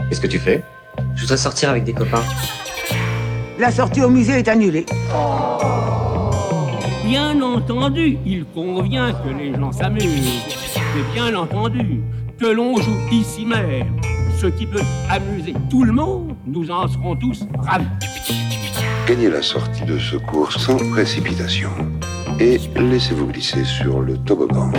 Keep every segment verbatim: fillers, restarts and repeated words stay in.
Qu'est-ce que tu fais ? Je voudrais sortir avec des copains. La sortie au musée est annulée. Bien entendu, il convient que les gens s'amusent. Mais bien entendu, que l'on joue ici même. Ce qui peut amuser tout le monde, nous en serons tous ravis. Gagnez la sortie de secours sans précipitation. Et laissez-vous glisser sur le toboggan.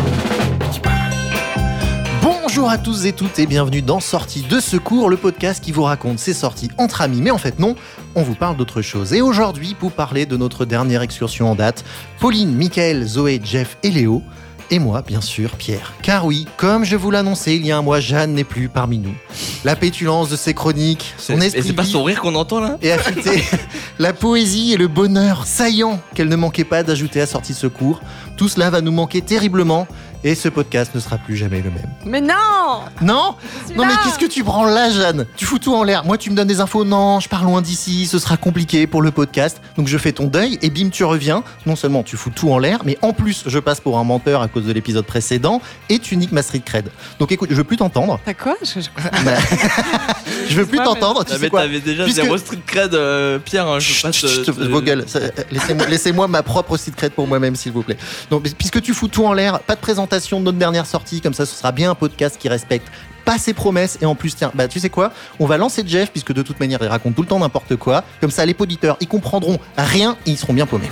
Bonjour à tous et toutes et bienvenue dans Sortie de secours, le podcast qui vous raconte ses sorties entre amis. Mais en fait non, on vous parle d'autre chose. Et aujourd'hui, pour parler de notre dernière excursion en date, Pauline, Mickaël, Zoé, Jeff et Léo, et moi, bien sûr, Pierre. Car oui, comme je vous l'annonçais il y a un mois, Jeanne n'est plus parmi nous. La pétulance de ses chroniques, son c'est, esprit et c'est pas son rire qu'on entend là et affûté, la poésie et le bonheur saillant qu'elle ne manquait pas d'ajouter à Sortie Secours. Tout cela va nous manquer terriblement et ce podcast ne sera plus jamais le même. Mais non Non Celui-là. Non mais qu'est-ce que tu branles là, Jeanne ? Tu fous tout en l'air. Moi, tu me donnes des infos. Non, je pars loin d'ici, ce sera compliqué pour le podcast. Donc je fais ton deuil et bim, tu reviens. Non seulement tu fous tout en l'air, mais en plus, je passe pour un menteur à cause de l'épisode précédent et tu niques ma street cred. Donc écoute, je veux plus t'entendre. T'as quoi je, je... Bah, je veux plus Ouais, t'entendre. Tu ah, sais mais quoi ? t'avais déjà Puisque- zéro street cred, euh, Pierre. Hein, je Chut, passe. chut, chut, euh, vos gueules. Ça, euh, Laissez-moi, laissez-moi ma propre street cred pour moi-même, s'il vous plaît. Donc, puisque tu fous tout en l'air, pas de présentation de notre dernière sortie, comme ça, ce sera bien un podcast qui respecte pas ses promesses. Et en plus, tiens, bah, tu sais quoi ? On va lancer Jeff, puisque de toute manière, il raconte tout le temps n'importe quoi. Comme ça, les auditeurs, ils comprendront rien et ils seront bien paumés.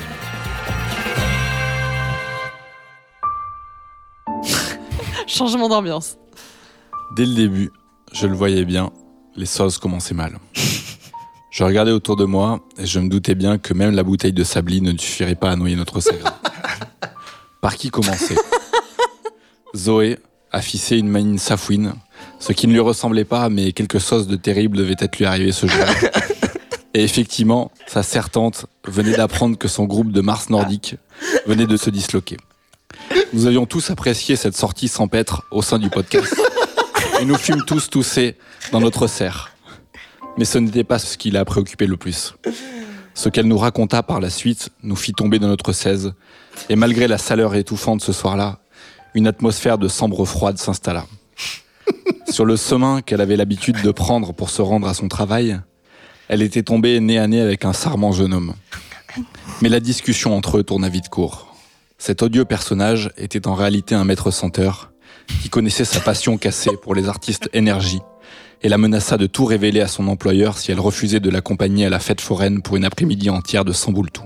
Changement d'ambiance. Dès le début, je le voyais bien, les choses commençaient mal. Je regardais autour de moi et je me doutais bien que même la bouteille de Sabli ne suffirait pas à noyer notre sagre. Par qui commencer ? Zoé affichait une mine safouine, ce qui ne lui ressemblait pas, mais quelque chose de terrible devait être lui arrivé ce jour-là. Et effectivement, sa sertante venait d'apprendre que son groupe de Mars nordique venait de se disloquer. Nous avions tous apprécié cette sortie sans paître au sein du podcast. Et nous fûmes tous toussés dans notre serre. Mais ce n'était pas ce qui l'a préoccupé le plus. Ce qu'elle nous raconta par la suite nous fit tomber dans notre seize. Et malgré la chaleur étouffante ce soir-là, une atmosphère de sambre froide s'installa. Sur le chemin qu'elle avait l'habitude de prendre pour se rendre à son travail, elle était tombée nez à nez avec un charmant jeune homme. Mais la discussion entre eux tourna vite court. Cet odieux personnage était en réalité un maître chanteur qui connaissait sa passion cassée pour les artistes énergie et la menaça de tout révéler à son employeur si elle refusait de l'accompagner à la fête foraine pour une après-midi entière de Samboultou.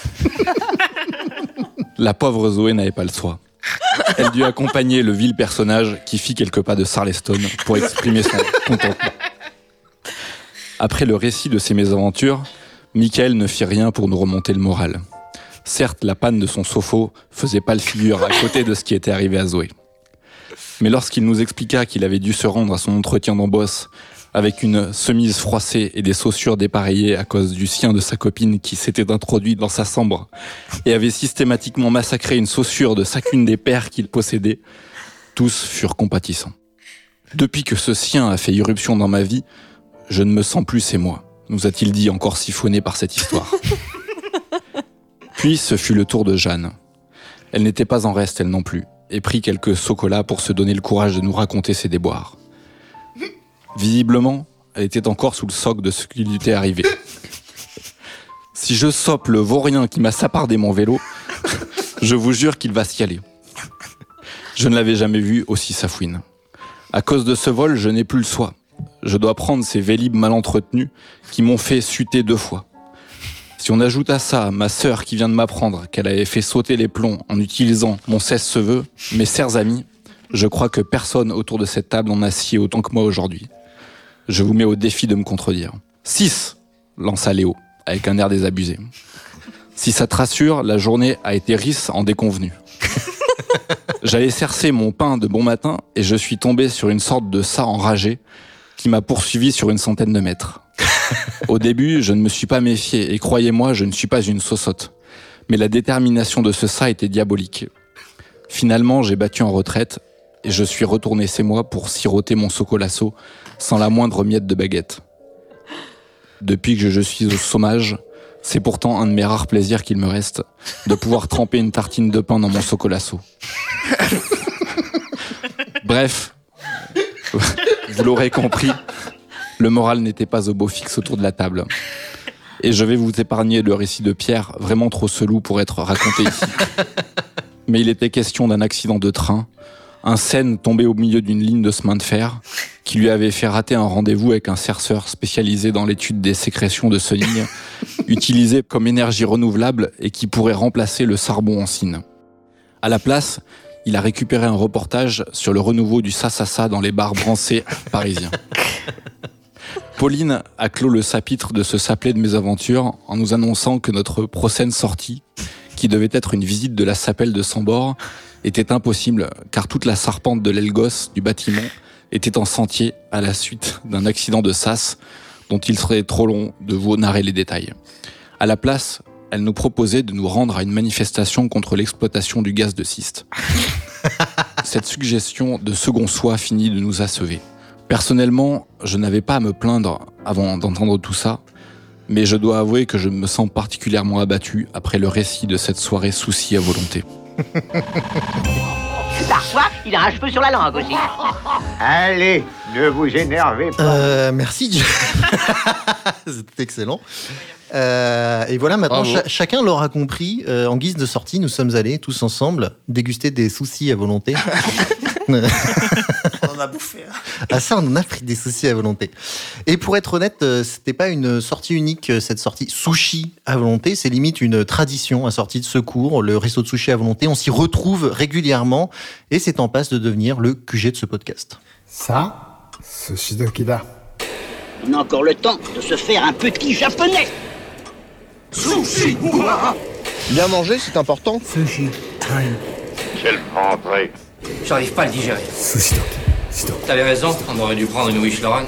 La pauvre Zoé n'avait pas le choix. Elle dut accompagner le vil personnage qui fit quelques pas de Charleston pour exprimer son contentement. Après le récit de ses mésaventures, Mickaël ne fit rien pour nous remonter le moral. Certes, la panne de son sophos faisait pas le figure à côté de ce qui était arrivé à Zoé. Mais lorsqu'il nous expliqua qu'il avait dû se rendre à son entretien d'embauche avec une chemise froissée et des chaussures dépareillées à cause du sien de sa copine qui s'était introduit dans sa chambre et avait systématiquement massacré une chaussure de chacune des paires qu'il possédait, tous furent compatissants. Depuis que ce sien a fait irruption dans ma vie, je ne me sens plus c'est moi, nous a-t-il dit encore siphonné par cette histoire. Puis ce fut le tour de Jeanne. Elle n'était pas en reste, elle non plus, et prit quelques chocolats pour se donner le courage de nous raconter ses déboires. Visiblement, elle était encore sous le choc de ce qui lui était arrivé. Si je sope le vaurien qui m'a sapardé mon vélo, je vous jure qu'il va s'y aller. Je ne l'avais jamais vu aussi safouine. À cause de ce vol, je n'ai plus le choix. Je dois prendre ces vélib mal entretenus qui m'ont fait chuter deux fois. Si on ajoute à ça ma sœur qui vient de m'apprendre qu'elle avait fait sauter les plombs en utilisant mon cesse-cheveux, mes chers amis, je crois que personne autour de cette table en a scié autant que moi aujourd'hui. Je vous mets au défi de me contredire. Six, lança Léo, avec un air désabusé. Si ça te rassure, la journée a été riche en déconvenus. J'allais cercer mon pain de bon matin et je suis tombé sur une sorte de chat enragé qui m'a poursuivi sur une centaine de mètres. Au début, je ne me suis pas méfié et croyez-moi, je ne suis pas une sausotte. Mais la détermination de ce chat était diabolique. Finalement, j'ai battu en retraite et je suis retourné chez moi pour siroter mon socolasso sans la moindre miette de baguette. Depuis que je suis au chômage, c'est pourtant un de mes rares plaisirs qu'il me reste, de pouvoir tremper une tartine de pain dans mon socolasso. Bref, vous l'aurez compris, Le moral n'était pas au beau fixe autour de la table. Et je vais vous épargner le récit de Pierre, vraiment trop selou pour être raconté ici. Mais il était question d'un accident de train, un Seine tombé au milieu d'une ligne de chemin de fer, qui lui avait fait rater un rendez-vous avec un chercheur spécialisé dans l'étude des sécrétions de ce ligne, utilisé comme énergie renouvelable et qui pourrait remplacer le charbon en Chine. À la place, il a récupéré un reportage sur le renouveau du sa-sa-sa dans les bars brancés parisiens. Pauline a clos le chapitre de ce chapelet de mésaventures en nous annonçant que notre prochaine sortie, qui devait être une visite de la chapelle de Sambor, était impossible car toute la charpente de l'aile gauche du bâtiment était en sentier à la suite d'un accident de sas dont il serait trop long de vous narrer les détails. À la place, elle nous proposait de nous rendre à une manifestation contre l'exploitation du gaz de schiste. Cette suggestion de second soi finit de nous assever. Personnellement, je n'avais pas à me plaindre avant d'entendre tout ça, mais je dois avouer que je me sens particulièrement abattu après le récit de cette soirée souci à volonté. Parfois, il a un cheveu sur la langue aussi. Allez, ne vous énervez pas. Euh, merci, Jeff. C'était excellent. Euh, et voilà, maintenant, cha- chacun l'aura compris. Euh, en guise de sortie, nous sommes allés tous ensemble déguster des soucis à volonté. On en a bouffé. Hein. Ah ça, on en a pris des soucis à volonté. Et pour être honnête, euh, c'était pas une sortie unique, euh, cette sortie sushi à volonté. C'est limite une tradition à sortie de secours. Le resto de sushi à volonté, on s'y retrouve régulièrement. Et c'est en passe de devenir le Q G de ce podcast. Ça, sushi dokida. On a encore le temps de se faire un petit japonais. Sushi. Bien manger, c'est important. Sushi time. Quelle entrée. J'arrive pas à le digérer. Sushi doki. T'avais raison, on aurait dû prendre une Wish Lauren.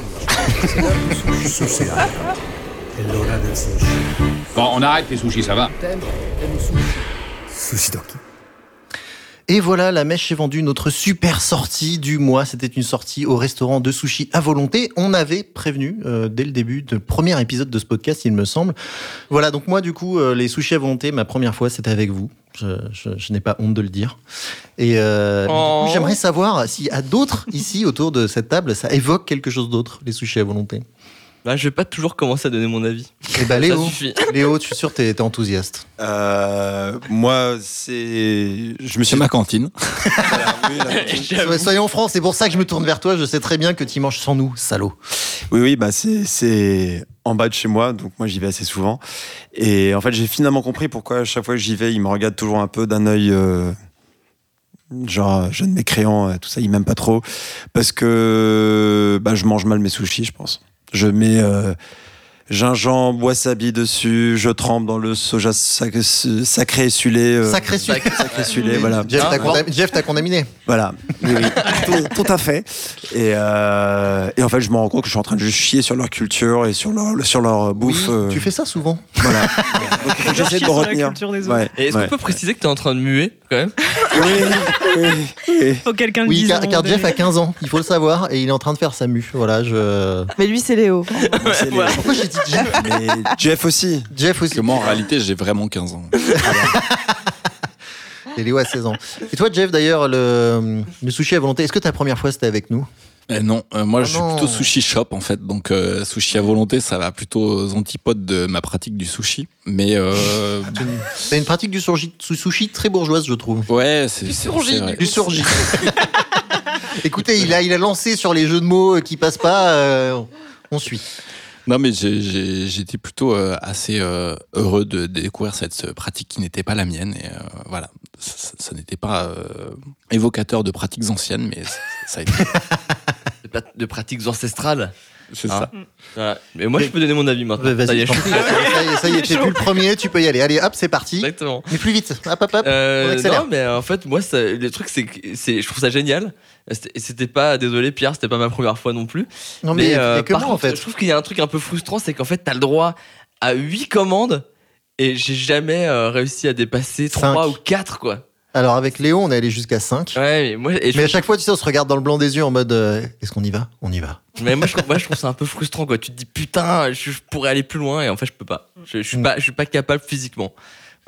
Bon, on arrête les sushis, ça va. Sushi doki. Et voilà, la mèche est vendue, notre super sortie du mois. C'était une sortie au restaurant de sushi à volonté. On avait prévenu euh, dès le début du premier épisode de ce podcast, il me semble. Voilà, donc moi, du coup, euh, les sushis à volonté, ma première fois, c'était avec vous. Je, je, je n'ai pas honte de le dire. Et euh, Oh. du coup, j'aimerais savoir si à d'autres ici, autour de cette table, ça évoque quelque chose d'autre, les sushis à volonté. Bah, je vais pas toujours commencer à donner mon avis. Eh ben, Léo, Ça suffit. Léo, je suis sûr que t'es, t'es enthousiaste. Euh, moi, c'est. Je me suis. C'est ma cantine. Voilà, oui, la cantine. So- Soyons francs, c'est pour ça que je me tourne vers toi. Je sais très bien que tu manges sans nous, salaud. Oui, oui, bah c'est, c'est en bas de chez moi, donc moi j'y vais assez souvent. Et en fait, j'ai finalement compris pourquoi à chaque fois que j'y vais, ils me regardent toujours un peu d'un œil. Euh, genre jeune mécréant, tout ça, ils m'aiment pas trop. Parce que bah, je mange mal mes sushis, je pense. Je mets euh, gingembre, wasabi dessus, je trempe dans le soja sac- sacré et sulé. Euh, Sacré sulé. Sacré sulé, voilà. Jeff, Hein, t'as bon. condam- Jeff, t'as contaminé. Voilà, oui, oui. tout, tout à fait. Et, euh, et en fait, je me rends compte que je suis en train de juste chier sur leur culture et sur leur, sur leur bouffe. Oui, euh, tu fais ça souvent. Voilà. Donc, faut que j'essaie de me Sur la retenir. culture des autres. Ouais, Et est-ce ouais. qu'on peut préciser que t'es en train de muer, quand même? Oui, oui, oui. Faut que quelqu'un le Oui, dise. à un car, moment car donné. Jeff a quinze ans, il faut le savoir, et il est en train de faire sa mue. Voilà, je. Mais lui, c'est Léo. Bon, c'est les- Pourquoi j'ai dit Jeff Mais Jeff aussi. Jeff aussi. Parce que moi, en réalité, j'ai vraiment quinze ans. Et Léo a seize ans. Et toi, Jeff, d'ailleurs, le, le sushi à volonté, est-ce que ta première fois c'était avec nous? Eh non, euh, moi Oh je suis non. plutôt sushi shop en fait, donc euh, sushi à volonté ça va plutôt aux antipodes de ma pratique du sushi, mais euh, C'est une pratique du surgi- sou- sushi très bourgeoise, je trouve. ouais c'est c'est- c'est vrai. Du surgi. Écoutez, il a, il a lancé sur les jeux de mots qui passent pas. euh, on suit. Non mais j'ai- j'ai- j'étais plutôt euh, assez euh, heureux de, de découvrir cette euh, pratique qui n'était pas la mienne et euh, voilà, ça, ça- ça n'était pas euh, évocateur de pratiques anciennes, mais ça, ça a été. De, pat- de pratiques ancestrales. C'est Hein. ça. Voilà. Mais moi, je peux donner mon avis maintenant. Vas-y, Ça y est, je t'en je prie. suis- ça y est, ça y est, t'es plus le premier, tu peux y aller. Allez, hop, c'est parti. Exactement. Mais plus vite. Hop, hop, hop. Euh, On accélère. non, mais en fait, moi, ça, le truc, c'est que c'est, je trouve ça génial. C'était, c'était pas, désolé, Pierre, c'était pas ma première fois non plus. Non, mais, euh, il y a que par moi, en contre, fait. je trouve qu'il y a un truc un peu frustrant, c'est qu'en fait, t'as le droit à huit commandes et j'ai jamais euh, réussi à dépasser Cinq. trois ou quatre, quoi. Alors, avec Léo, on est allé jusqu'à cinq. Ouais, mais moi, et je- Mais à chaque fois, tu sais, on se regarde dans le blanc des yeux en mode euh, est-ce qu'on y va? On y va. mais moi, je, moi, je trouve ça un peu frustrant, quoi. Tu te dis, putain, je, je pourrais aller plus loin et en fait, je peux pas. Je, je suis pas, je suis pas capable physiquement. Voilà.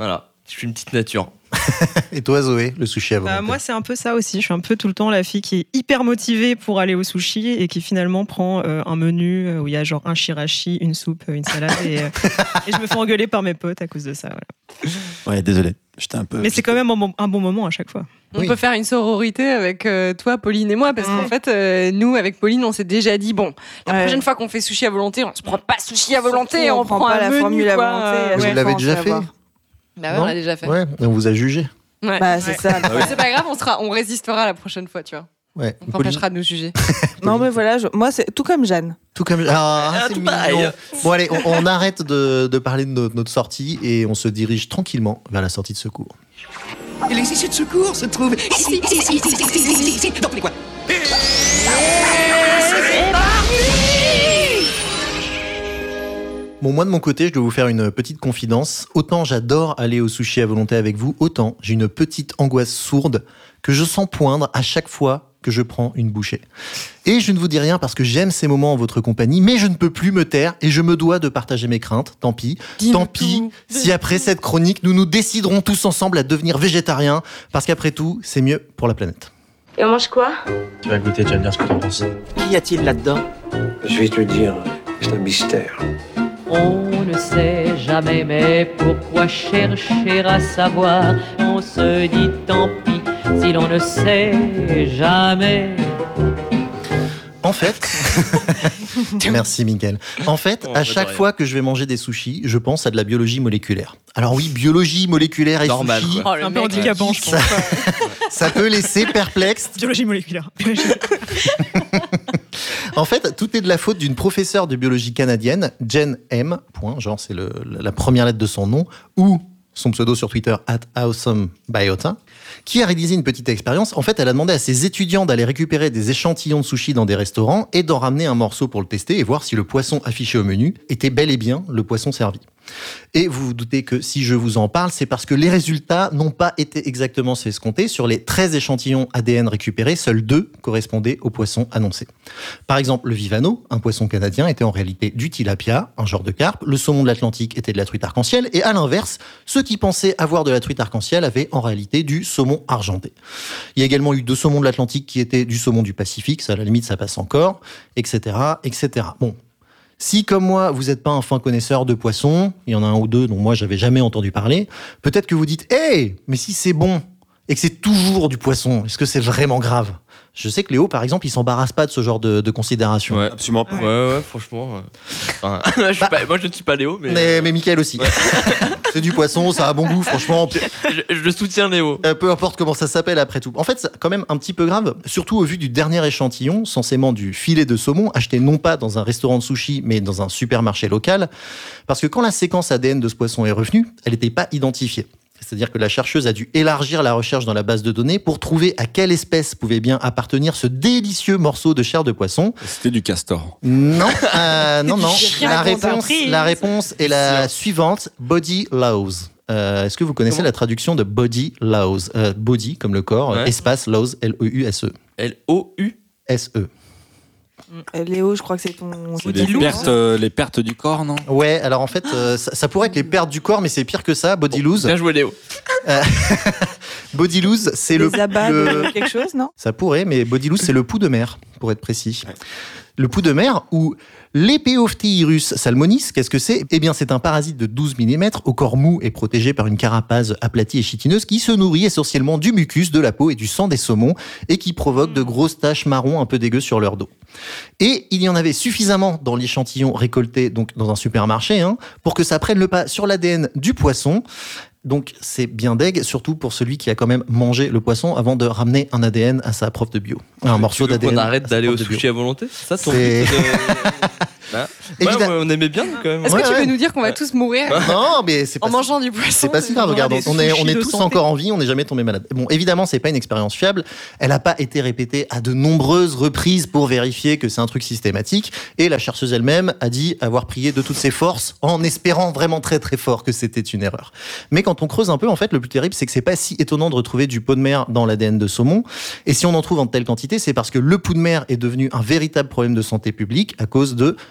Je suis une petite nature. Et toi, Zoé, le sushi à volonté? Bah, moi, c'est un peu ça aussi. Je suis un peu tout le temps la fille qui est hyper motivée pour aller au sushi et qui finalement prend euh, un menu où il y a genre un shirashi, une soupe, une salade et, euh, et je me fais engueuler par mes potes à cause de ça. Voilà. Ouais, désolé. J'étais un peu. Mais c'est quand même un bon, un bon moment à chaque fois. On oui. peut faire une sororité avec euh, toi, Pauline et moi, parce mmh. qu'en fait, euh, nous, avec Pauline, on s'est déjà dit, bon, la ouais. prochaine fois qu'on fait sushi à volonté, on se prend pas sushi à volonté, Surtout, on, on prend, prend pas un la menu, formule quoi. À volonté. Vous ouais, l'avez déjà fait? Bah ouais, on l'a déjà fait. Ouais, et on vous a jugé. Ouais. Bah, c'est ouais. ça. Ah ouais. C'est pas grave, on, sera, on résistera la prochaine fois, tu vois. Ouais. On t'empêchera de nous juger. Non, mais voilà, je, moi, c'est tout comme Jeanne. Tout comme ah, ah, c'est tout mignon. Bon, allez, on, on arrête de, de parler de notre, notre sortie et on se dirige tranquillement vers la sortie de secours. Et les issues de secours se trouvent ici, ici, ici, ici, ici, ici, ici, dans tous les coins. Bon, moi de mon côté, je dois vous faire une petite confidence. Autant j'adore aller au sushi à volonté avec vous, autant j'ai une petite angoisse sourde que je sens poindre à chaque fois que je prends une bouchée. Et je ne vous dis rien parce que j'aime ces moments en votre compagnie, mais je ne peux plus me taire et je me dois de partager mes craintes. Tant pis, Dis-le tant pis tout. Si après cette chronique, nous nous déciderons tous ensemble à devenir végétariens, parce qu'après tout, c'est mieux pour la planète. Et on mange quoi? Tu vas goûter, tu vas me dire ce que t'en penses. Qu'y a-t-il là-dedans? Je vais te le dire, c'est un mystère. On ne sait jamais, mais pourquoi chercher à savoir? On se dit tant pis si l'on ne sait jamais. En fait, merci Miguel. En fait, à chaque fois que je vais manger des sushis, je pense à de la biologie moléculaire. Alors oui, biologie moléculaire et Normal, sushi, oh, un peu handicapant, je pense. Ça, ça peut laisser perplexe. Biologie moléculaire. En fait, tout est de la faute d'une professeure de biologie canadienne, Jen M. Point, genre c'est le, la première lettre de son nom, ou son pseudo sur Twitter, at awesomebiota, qui a réalisé une petite expérience. En fait, elle a demandé à ses étudiants d'aller récupérer des échantillons de sushi dans des restaurants et d'en ramener un morceau pour le tester et voir si le poisson affiché au menu était bel et bien le poisson servi. Et vous vous doutez que si je vous en parle, c'est parce que les résultats n'ont pas été exactement ceux escomptés. Sur les treize échantillons A D N récupérés, seuls deux correspondaient au poisson annoncé. Par exemple, le Vivano, un poisson canadien, était en réalité du tilapia, un genre de carpe. Le saumon de l'Atlantique était de la truite arc-en-ciel. Et à l'inverse, ceux qui pensaient avoir de la truite arc-en-ciel avaient en réalité du saumon argenté. Il y a également eu deux saumons de l'Atlantique qui étaient du saumon du Pacifique. Ça, à la limite, ça passe encore, et cetera, et cetera. Bon. Si, comme moi, vous n'êtes pas un fin connaisseur de poissons, il y en a un ou deux dont moi, j'avais jamais entendu parler, peut-être que vous dites « Hey, mais si c'est bon et que c'est toujours du poisson, est-ce que c'est vraiment grave ?» Je sais que Léo, par exemple, il s'embarrasse pas de ce genre de, de considération. Ouais, absolument pas. Ouais, ouais, franchement. Euh... Enfin, je suis bah, pas, moi, je ne suis pas Léo, mais. Mais, mais Mickaël aussi. Ouais. C'est du poisson, ça a bon goût, franchement. Je, je, je soutiens Léo. Euh, peu importe comment ça s'appelle après tout. En fait, c'est quand même un petit peu grave, surtout au vu du dernier échantillon, censément du filet de saumon, acheté non pas dans un restaurant de sushi, mais dans un supermarché local. Parce que quand la séquence A D N de ce poisson est revenue, elle n'était pas identifiée. C'est-à-dire que la chercheuse a dû élargir la recherche dans la base de données pour trouver à quelle espèce pouvait bien appartenir ce délicieux morceau de chair de poisson. C'était du castor. Non, euh, non, non. La réponse, la réponse est la suivante, body laws. Euh, est-ce que vous connaissez Comment la traduction de body laws? euh, Body, comme le corps, ouais. Espace laws, L O U S E. L O U S E. Léo, je crois que c'est ton... C'est les pertes, euh, les pertes du corps, non? Ouais, alors en fait, euh, ça, ça pourrait être les pertes du corps, mais c'est pire que ça, body bon, lose. Bien joué, Léo. Euh, body lose, c'est les le... abats le... de quelque chose, non? Ça pourrait, mais body lose, c'est le pouls de mer, pour être précis. Ouais. Le pouls de mer, ou l'Epeophtheirus salmonis, qu'est-ce que c'est? Eh bien, c'est un parasite de douze millimètres, au corps mou et protégé par une carapace aplatie et chitineuse, qui se nourrit essentiellement du mucus, de la peau et du sang des saumons, et qui provoque de grosses taches marron un peu dégueu sur leur dos. Et il y en avait suffisamment dans l'échantillon récolté donc dans un supermarché, hein, pour que ça prenne le pas sur l'A D N du poisson. Donc c'est bien deg, surtout pour celui qui a quand même mangé le poisson avant de ramener un A D N à sa prof de bio. Un tu morceau veux d'A D N. On arrête d'aller au sushi à volonté? C'est ça ton but de... Bah, ouais, ouais, on aimait bien quand même. Est-ce ouais, que tu ouais. veux nous dire qu'on va tous mourir? Non, mais c'est pas en mangeant du poisson. C'est pas si grave. Regarde, on est, on est tous encore en vie, on n'est jamais tombé malade. Bon, évidemment, c'est pas une expérience fiable. Elle n'a pas été répétée à de nombreuses reprises pour vérifier que c'est un truc systématique. Et la chercheuse elle-même a dit avoir prié de toutes ses forces en espérant vraiment très très fort que c'était une erreur. Mais quand on creuse un peu, en fait, le plus terrible, c'est que c'est pas si étonnant de retrouver du pot de mer dans l'A D N de saumon. Et si on en trouve en telle quantité, c'est parce que le pouls de mer est devenu un véritable problème de santé publique à cause de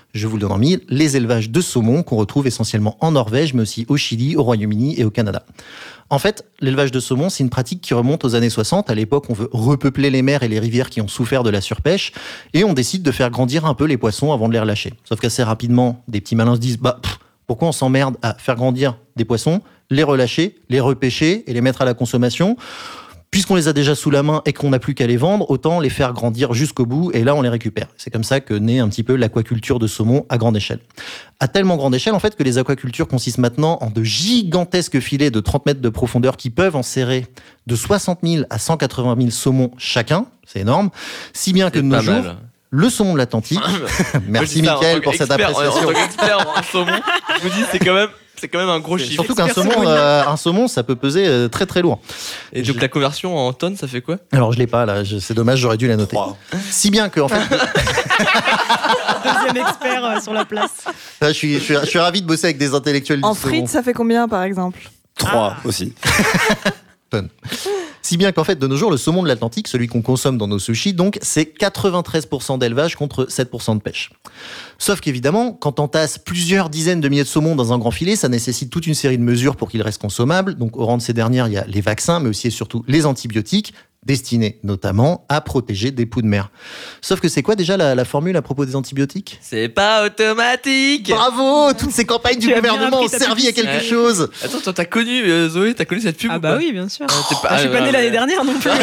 Je vous le donne en mille, les élevages de saumon qu'on retrouve essentiellement en Norvège, mais aussi au Chili, au Royaume-Uni et au Canada. En fait, l'élevage de saumon, c'est une pratique qui remonte aux années soixante. À l'époque, on veut repeupler les mers et les rivières qui ont souffert de la surpêche, et on décide de faire grandir un peu les poissons avant de les relâcher. Sauf qu'assez rapidement, des petits malins se disent bah, pff, pourquoi on s'emmerde à faire grandir des poissons, les relâcher, les repêcher et les mettre à la consommation ? Puisqu'on les a déjà sous la main et qu'on n'a plus qu'à les vendre, autant les faire grandir jusqu'au bout et là on les récupère. C'est comme ça que naît un petit peu l'aquaculture de saumon à grande échelle. À tellement grande échelle en fait que les aquacultures consistent maintenant en de gigantesques filets de trente mètres de profondeur qui peuvent enserrer de soixante mille à cent quatre-vingt mille saumons chacun. C'est énorme. Si bien que de nos jours, le saumon de l'Atlantique, merci Mickaël pour cette appréciation. En tant qu'expert en saumon, je vous dis c'est quand même C'est quand même un gros chiffre. Surtout qu'un saumon, euh, un saumon, ça peut peser euh, très très lourd. Et donc je... la conversion en tonnes, ça fait quoi ? Alors je l'ai pas là, je... c'est dommage, j'aurais dû la noter. Wow. Si bien que en fait. Deuxième expert euh, sur la place. Là, je suis, je suis, je suis ravi de bosser avec des intellectuels. En du frites, saumon. ça fait combien par exemple ? Trois ah. aussi. Tonnes. Si bien qu'en fait, de nos jours, le saumon de l'Atlantique, celui qu'on consomme dans nos sushis, donc, c'est quatre-vingt-treize pour cent d'élevage contre sept pour cent de pêche. Sauf qu'évidemment, quand on tasse plusieurs dizaines de milliers de saumons dans un grand filet, ça nécessite toute une série de mesures pour qu'il reste consommable. Donc, au rang de ces dernières, il y a les vaccins, mais aussi et surtout les antibiotiques, destinés notamment à protéger des poux de mer. Sauf que c'est quoi déjà la, la formule à propos des antibiotiques ? C'est pas automatique. Bravo ! Toutes ces campagnes du gouvernement ont servi à quelque ouais. chose. Attends, toi, t'as connu, euh, Zoé, t'as connu cette pub ? Ah bah oui, bien sûr. Euh, t'es pas, bah, je suis pas née l'année dernière non plus.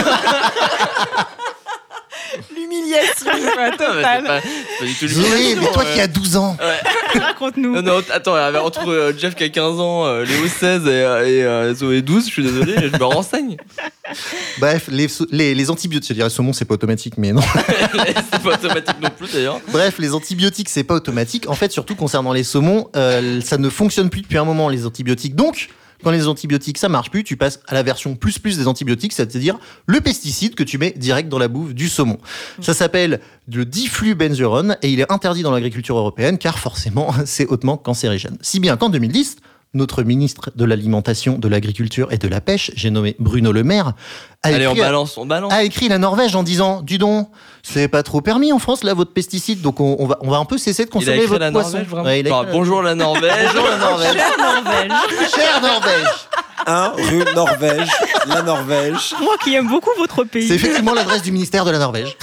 L'humiliation totale. Pas, pas du tout Zoé, mais toi euh... qui as douze ans. Ouais. Raconte-nous. Non, non, attends, entre euh, Jeff qui a quinze ans, euh, Léo seize et, et euh, Zoé douze, je suis désolé, je me renseigne. Bref, les, les, les antibiotiques, je dirais saumon, c'est pas automatique, mais non. C'est pas automatique non plus d'ailleurs. Bref, les antibiotiques, c'est pas automatique. En fait, surtout concernant les saumons, euh, ça ne fonctionne plus depuis un moment, les antibiotiques. Donc, quand les antibiotiques, ça marche plus, tu passes à la version plus plus des antibiotiques, c'est-à-dire le pesticide que tu mets direct dans la bouffe du saumon. Mmh. Ça s'appelle le diflubenzurone et il est interdit dans l'agriculture européenne car forcément, c'est hautement cancérigène. Si bien qu'en deux mille dix, notre ministre de l'Alimentation, de l'Agriculture et de la Pêche, j'ai nommé Bruno Le Maire, a, Allez, écrit, on balance, on balance. a écrit la Norvège en disant « Dis donc, c'est pas trop permis en France, là, votre pesticide, donc on, on, va, on va un peu cesser de consommer votre la poisson. Norvège, » ouais, il a enfin, Bonjour la Norvège. Bonjour la Norvège. Chère Norvège. Chère Norvège. un rue Norvège, la Norvège. Moi qui aime beaucoup votre pays. C'est effectivement l'adresse du ministère de la Norvège.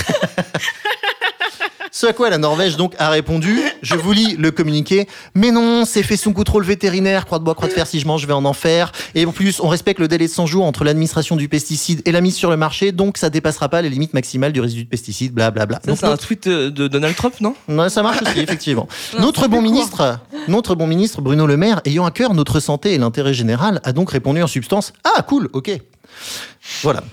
Ce à quoi la Norvège donc a répondu, je vous lis le communiqué, mais non, c'est fait sous contrôle vétérinaire, croix de bois, croix de fer, si je mange, je vais en enfer. Et en plus, on respecte le délai de cent jours entre l'administration du pesticide et la mise sur le marché, donc ça dépassera pas les limites maximales du résidu de pesticide, blablabla. Ça, c'est un tweet de Donald Trump, non ? Non, ça marche aussi, effectivement. Notre bon ministre, notre bon ministre Bruno Le Maire, ayant à cœur notre santé et l'intérêt général, a donc répondu en substance, ah cool, ok. Voilà.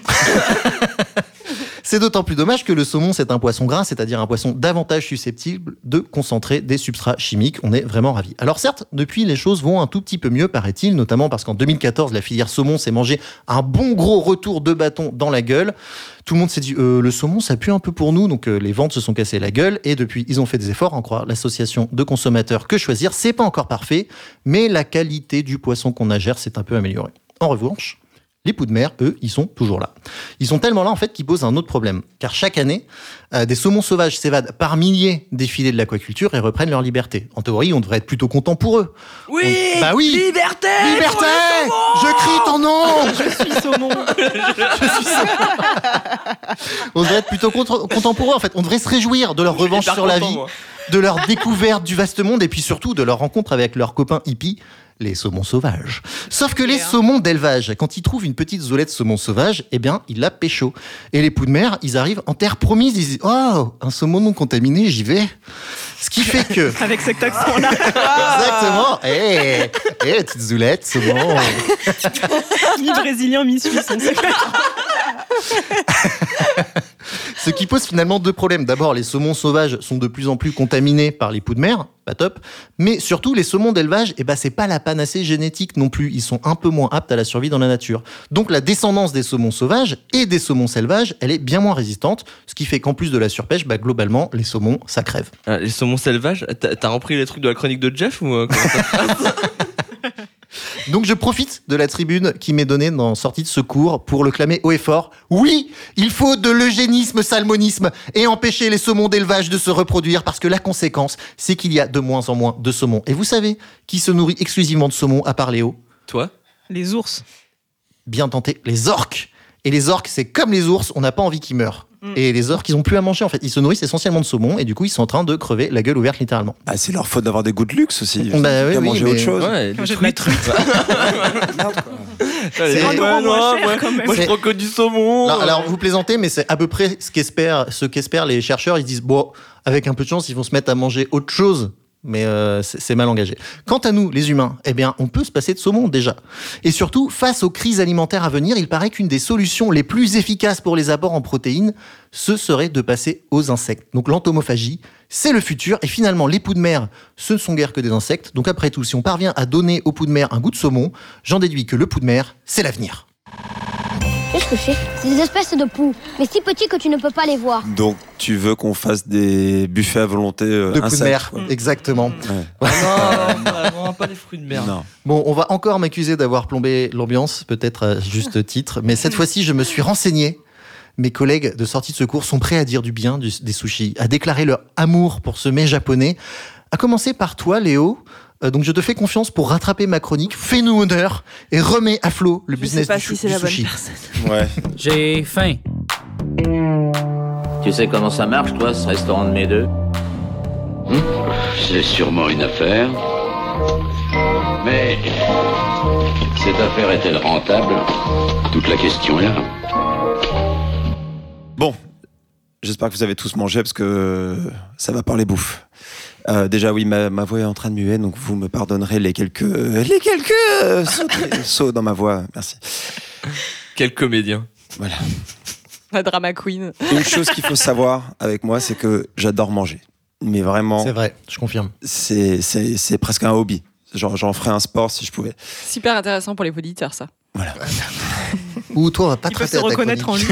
C'est d'autant plus dommage que le saumon, c'est un poisson gras, c'est-à-dire un poisson davantage susceptible de concentrer des substrats chimiques. On est vraiment ravis. Alors certes, depuis, les choses vont un tout petit peu mieux, paraît-il, notamment parce qu'en deux mille quatorze, la filière saumon s'est mangé un bon gros retour de bâton dans la gueule. Tout le monde s'est dit, euh, le saumon, ça pue un peu pour nous, donc euh, les ventes se sont cassées la gueule, et depuis, ils ont fait des efforts, en croire l'association de consommateurs Que Choisir. C'est pas encore parfait, mais la qualité du poisson qu'on ingère s'est un peu améliorée. En revanche, les poux de mer, eux, ils sont toujours là. Ils sont tellement là, en fait, qu'ils posent un autre problème. Car chaque année, euh, des saumons sauvages s'évadent par milliers des filets de l'aquaculture et reprennent leur liberté. En théorie, on devrait être plutôt content pour eux. Oui, on... Bah oui Liberté Liberté Je crie ton nom Je suis saumon Je suis saumon On devrait être plutôt content pour eux, en fait. On devrait se réjouir de leur Je revanche sur content, la vie, moi. de leur découverte du vaste monde et puis surtout de leur rencontre avec leurs copains hippies, les saumons sauvages. Sauf que les saumons d'élevage, quand ils trouvent une petite zolette saumon sauvage, eh bien, ils la pécho. Et les poux de mer, ils arrivent en terre promise, ils disent « Oh, un saumon non contaminé, j'y vais !» Ce qui fait que... Avec cet accent-là. Exactement. Eh, hey, hey, petite zoulette, saumon. Mi-brésilien, mi-suisse, on sait pas. Ce qui pose finalement deux problèmes. D'abord, les saumons sauvages sont de plus en plus contaminés par les poux de mer, pas top. Mais surtout, les saumons d'élevage, eh ben, c'est pas la panacée génétique non plus. Ils sont un peu moins aptes à la survie dans la nature. Donc la descendance des saumons sauvages et des saumons selvages, elle est bien moins résistante. Ce qui fait qu'en plus de la surpêche, bah, globalement, les saumons, ça crève. Euh, les saumons selvages, t'as, t'as repris les trucs de la chronique de Jeff ou euh, comment ça se passe ? Donc je profite de la tribune qui m'est donnée dans Sortie de secours pour le clamer haut et fort. Oui, il faut de l'eugénisme salmonisme et empêcher les saumons d'élevage de se reproduire parce que la conséquence, c'est qu'il y a de moins en moins de saumons. Et vous savez qui se nourrit exclusivement de saumon à part Léo ? Toi ? Les ours. Bien tenté, les orques. Et les orques, c'est comme les ours, on n'a pas envie qu'ils meurent. Mm. Et les orques, ils n'ont plus à manger en fait. Ils se nourrissent essentiellement de saumon et du coup, ils sont en train de crever la gueule ouverte littéralement. Bah, c'est leur faute d'avoir des goûts de luxe aussi. Ils bah, oui, oui, oui, manger mais... autre chose. Ouais, Quand j'ai de la truite. C'est un euro moins cher quand même. Moi, je prends que du saumon. Non, alors, vous plaisantez, mais c'est à peu près ce qu'espèrent, ce qu'espèrent les chercheurs. Ils disent, bon, avec un peu de chance, ils vont se mettre à manger autre chose. Mais euh, c'est, c'est mal engagé. Quant à nous, les humains, eh bien, on peut se passer de saumon déjà. Et surtout, face aux crises alimentaires à venir, il paraît qu'une des solutions les plus efficaces pour les apports en protéines, ce serait de passer aux insectes. Donc l'entomophagie, c'est le futur. Et finalement, les poux de mer, ce ne sont guère que des insectes. Donc après tout, si on parvient à donner aux poux de mer un goût de saumon, j'en déduis que le pou de mer, c'est l'avenir. Qu'est-ce que c'est ? C'est des espèces de poux, mais si petits que tu ne peux pas les voir. Donc, tu veux qu'on fasse des buffets à volonté euh, de poux de mer, quoi. Exactement. Ouais. Non, vraiment pas les fruits de mer. Non. Bon, on va encore m'accuser d'avoir plombé l'ambiance, peut-être à juste titre, mais cette fois-ci, je me suis renseigné. Mes collègues de Sortie de secours sont prêts à dire du bien du, des sushis, à déclarer leur amour pour ce mets japonais. À commencer par toi, Léo. Euh, donc je te fais confiance pour rattraper ma chronique. Fais-nous honneur et remets à flot le Je business sais pas du, si c'est du la bonne sushi. personne. Ouais. J'ai faim. Tu sais comment ça marche, toi, ce restaurant de mes deux ? Hum, c'est sûrement une affaire. Mais cette affaire est-elle rentable ? Toute la question est là. Bon, j'espère que vous avez tous mangé parce que ça va parler bouffe. Euh, déjà oui, ma, ma voix est en train de muer, donc vous me pardonnerez les quelques les quelques euh, sauts, sauts dans ma voix. Merci. Quel comédien. Voilà. La drama queen. Une chose qu'il faut savoir avec moi, c'est que j'adore manger. Mais vraiment. C'est vrai, je confirme. C'est c'est c'est presque un hobby. Genre j'en ferais un sport si je pouvais. Super intéressant pour les auditeurs, ça. Voilà. Ou toi, on va pas Il peut traiter se à ta reconnaître en chronique. lui.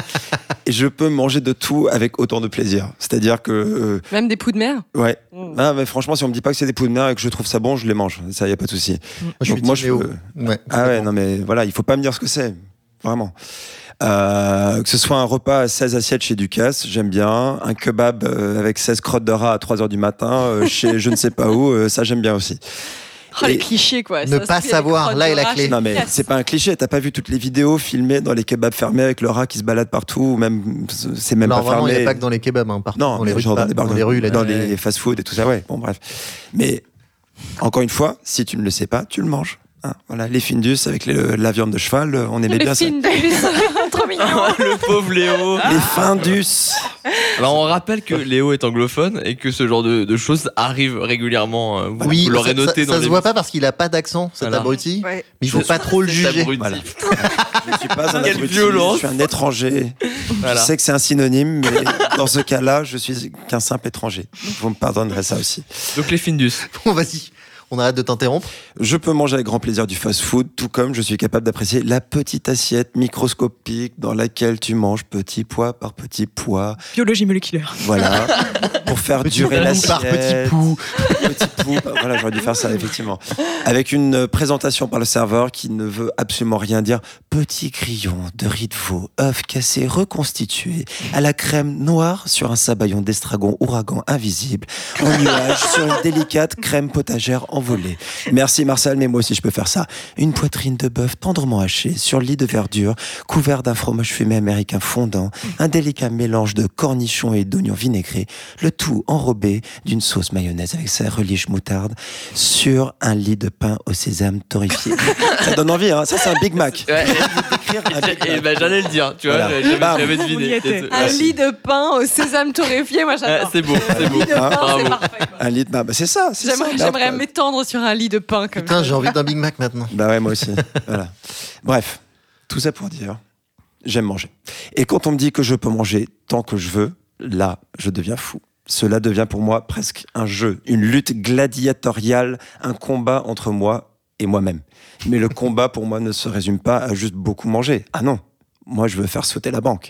Et je peux manger de tout avec autant de plaisir. C'est-à-dire que euh, Même des poux de mer. ouais. Mmh. Ah, mais franchement, si on me dit pas que c'est des poux de mer et que je trouve ça bon, je les mange. Ça, y a pas de souci. Moi, je suis moi, team Léo. peux- Ouais, Ah ouais, non mais voilà, il faut pas me dire ce que c'est, vraiment. Euh, que ce soit un repas à seize assiettes chez Ducasse, j'aime bien. Un kebab euh, avec seize crottes de rat à trois heures du matin euh, chez je ne sais pas où, euh, ça j'aime bien aussi. Oh, les Et clichés, quoi. ne Ça, pas c'est les savoir, crottes là de est la rat clé. chez Non mais Ducasse. c'est pas un cliché, t'as pas vu toutes les vidéos filmées dans les kebabs fermés avec le rat qui se balade partout, ou même c'est même Alors pas vraiment, il fermé. n'y a pas que dans les kebabs, hein, partout Non, dans les mais rues, genre pas- dans, des bars dans de- les rues, là, dans des- les fast-food et tout ça, ouais. Bon bref. Mais encore une fois, si tu ne le sais pas, tu le manges. Hein, voilà, les Findus avec les- la viande de cheval, on aimait Les bien ça. Findus. Trop mignon. Le pauvre Léo. Les Findus. Alors on rappelle que Léo est anglophone et que ce genre de, de choses arrive régulièrement. euh, Vous, Oui, vous l'aurez ça, noté ça, dans ça les... se voit pas parce qu'il a pas d'accent, cet Voilà. abruti. Ouais. Mais il faut Je- pas trop le cet juger. abruti. Voilà. Je ne suis pas un Quelle abruti, violence. je suis un étranger. Voilà. Je sais que c'est un synonyme, mais dans ce cas-là, je suis qu'un simple étranger. Donc vous me pardonnerez ça aussi. Donc les Findus. Bon, vas-y, on arrête de t'interrompre. Je peux manger avec grand plaisir du fast-food, tout comme je suis capable d'apprécier la petite assiette microscopique dans laquelle tu manges petit pois par petit pois. Biologie moléculaire. Voilà, pour faire Petit durer pou l'assiette. par petit pou. Petit pou, par- voilà, j'aurais dû faire ça, effectivement. Avec une présentation par le serveur qui ne veut absolument rien dire. Petit grillon de riz de veau, œuf cassé reconstitué, à la crème noire sur un sabayon d'estragon ouragan invisible, en nuage sur une délicate crème potagère envolée. Merci Marcel, mais moi aussi je peux faire ça. Une poitrine de bœuf tendrement hachée sur lit de verdure, couvert d'un fromage fumé américain fondant, un délicat mélange de cornichons et d'oignons vinaigrés, le tout enrobé d'une sauce mayonnaise avec sa relish moutarde sur un lit de pain au sésame torréfié. Ça donne envie, hein. Ça c'est un Big Mac. Ouais, Écrire un Big et Mac. ben j'allais le dire, tu vois, Voilà. j'avais, Bam. j'avais On y deviné. était. Un lit de pain au sésame torréfié, moi Ouais, j'adore. c'est beau, c'est beau. Un lit de pain, Bravo. c'est parfait. quoi. Un lit de pain, bah, c'est ça. c'est J'aimerais, ça. j'aimerais Bah, m'étendre sur un lit de pain comme Putain, ça. j'ai envie d'un Big Mac maintenant. Bah ouais, moi aussi. Voilà. Bref, tout ça pour dire, j'aime manger. Et quand on me dit que je peux manger tant que je veux, là, je deviens fou. Cela devient pour moi presque un jeu, une lutte gladiatoriale, un combat entre moi et moi-même. Mais le combat pour moi ne se résume pas à juste beaucoup manger. Ah non, moi je veux faire sauter la banque.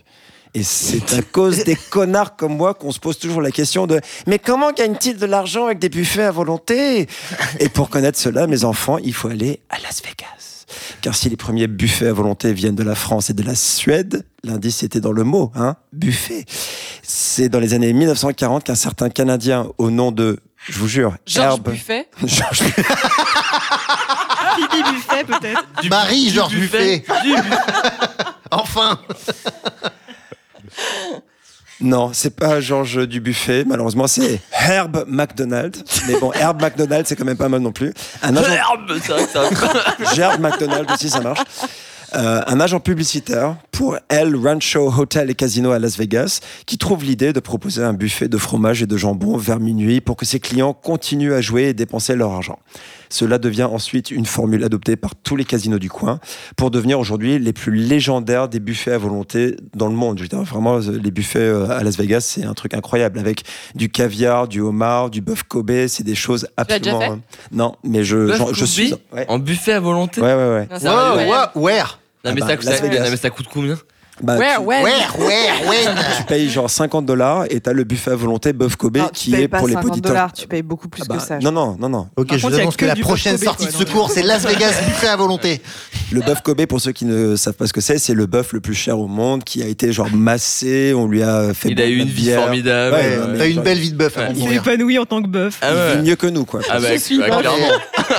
Et c'est à cause des connards comme moi qu'on se pose toujours la question de « Mais comment gagne-t-il de l'argent avec des buffets à volonté ?» Et pour connaître cela, mes enfants, il faut aller à Las Vegas. Car si les premiers buffets à volonté viennent de la France et de la Suède, l'indice était dans le mot, hein, buffet. C'est dans les années mille neuf cent quarante qu'un certain Canadien au nom de, je vous jure, Georges Herbe... Buffet. Georges Buffet. Bibi Buffet, peut-être. Du Marie Georges Buffet. Du Buffet. Enfin. Non, c'est pas Georges Dubuffet, malheureusement, c'est Herb McDonald. Mais bon, Herb McDonald, c'est quand même pas mal non plus. Un agent... Herb, c'est vrai que ça... Gerb McDonald aussi, ça marche. Euh, un agent publicitaire pour El Rancho Hotel et Casino à Las Vegas qui trouve l'idée de proposer un buffet de fromage et de jambon vers minuit pour que ses clients continuent à jouer et dépenser leur argent. Cela devient ensuite une formule adoptée par tous les casinos du coin pour devenir aujourd'hui les plus légendaires des buffets à volonté dans le monde. Je veux dire, vraiment, les buffets à Las Vegas, c'est un truc incroyable avec du caviar, du homard, du bœuf Kobe. C'est des choses absolument. déjà fait Non, mais je, Bœuf genre, je Kobe suis. Ouais. En buffet à volonté. Ouais, ouais, ouais. Non, c'est incroyable. Wow, where? Non, mais, Ah ça, bah, ça, Las Vegas. non, mais ça coûte combien? Bah, Ouais, tu, ouais. Where, where, when? tu payes genre cinquante dollars et t'as le buffet à volonté bœuf Kobe Non, tu qui payes est pas pour les cinquante auditeurs. dollars, tu payes beaucoup plus Ah bah, que ça. non, non, non, non. Ok, Par je contre, vous il y a annonce que que la du prochaine Bœuf Kobe, sortie quoi, de donc. secours, c'est Las Vegas buffet à volonté. Le bœuf Kobe, pour ceux qui ne savent pas ce que c'est, c'est le bœuf le plus cher au monde qui a été genre massé, on lui a fait Il a eu une vie bière. formidable. Ouais, Ouais, mais T'as une genre, belle vie de bœuf Ouais. avant de Il est mourir. épanoui en tant que bœuf. Ah il ouais. vit mieux que nous, quoi. Ah bah, suis ouais, pas- clairement.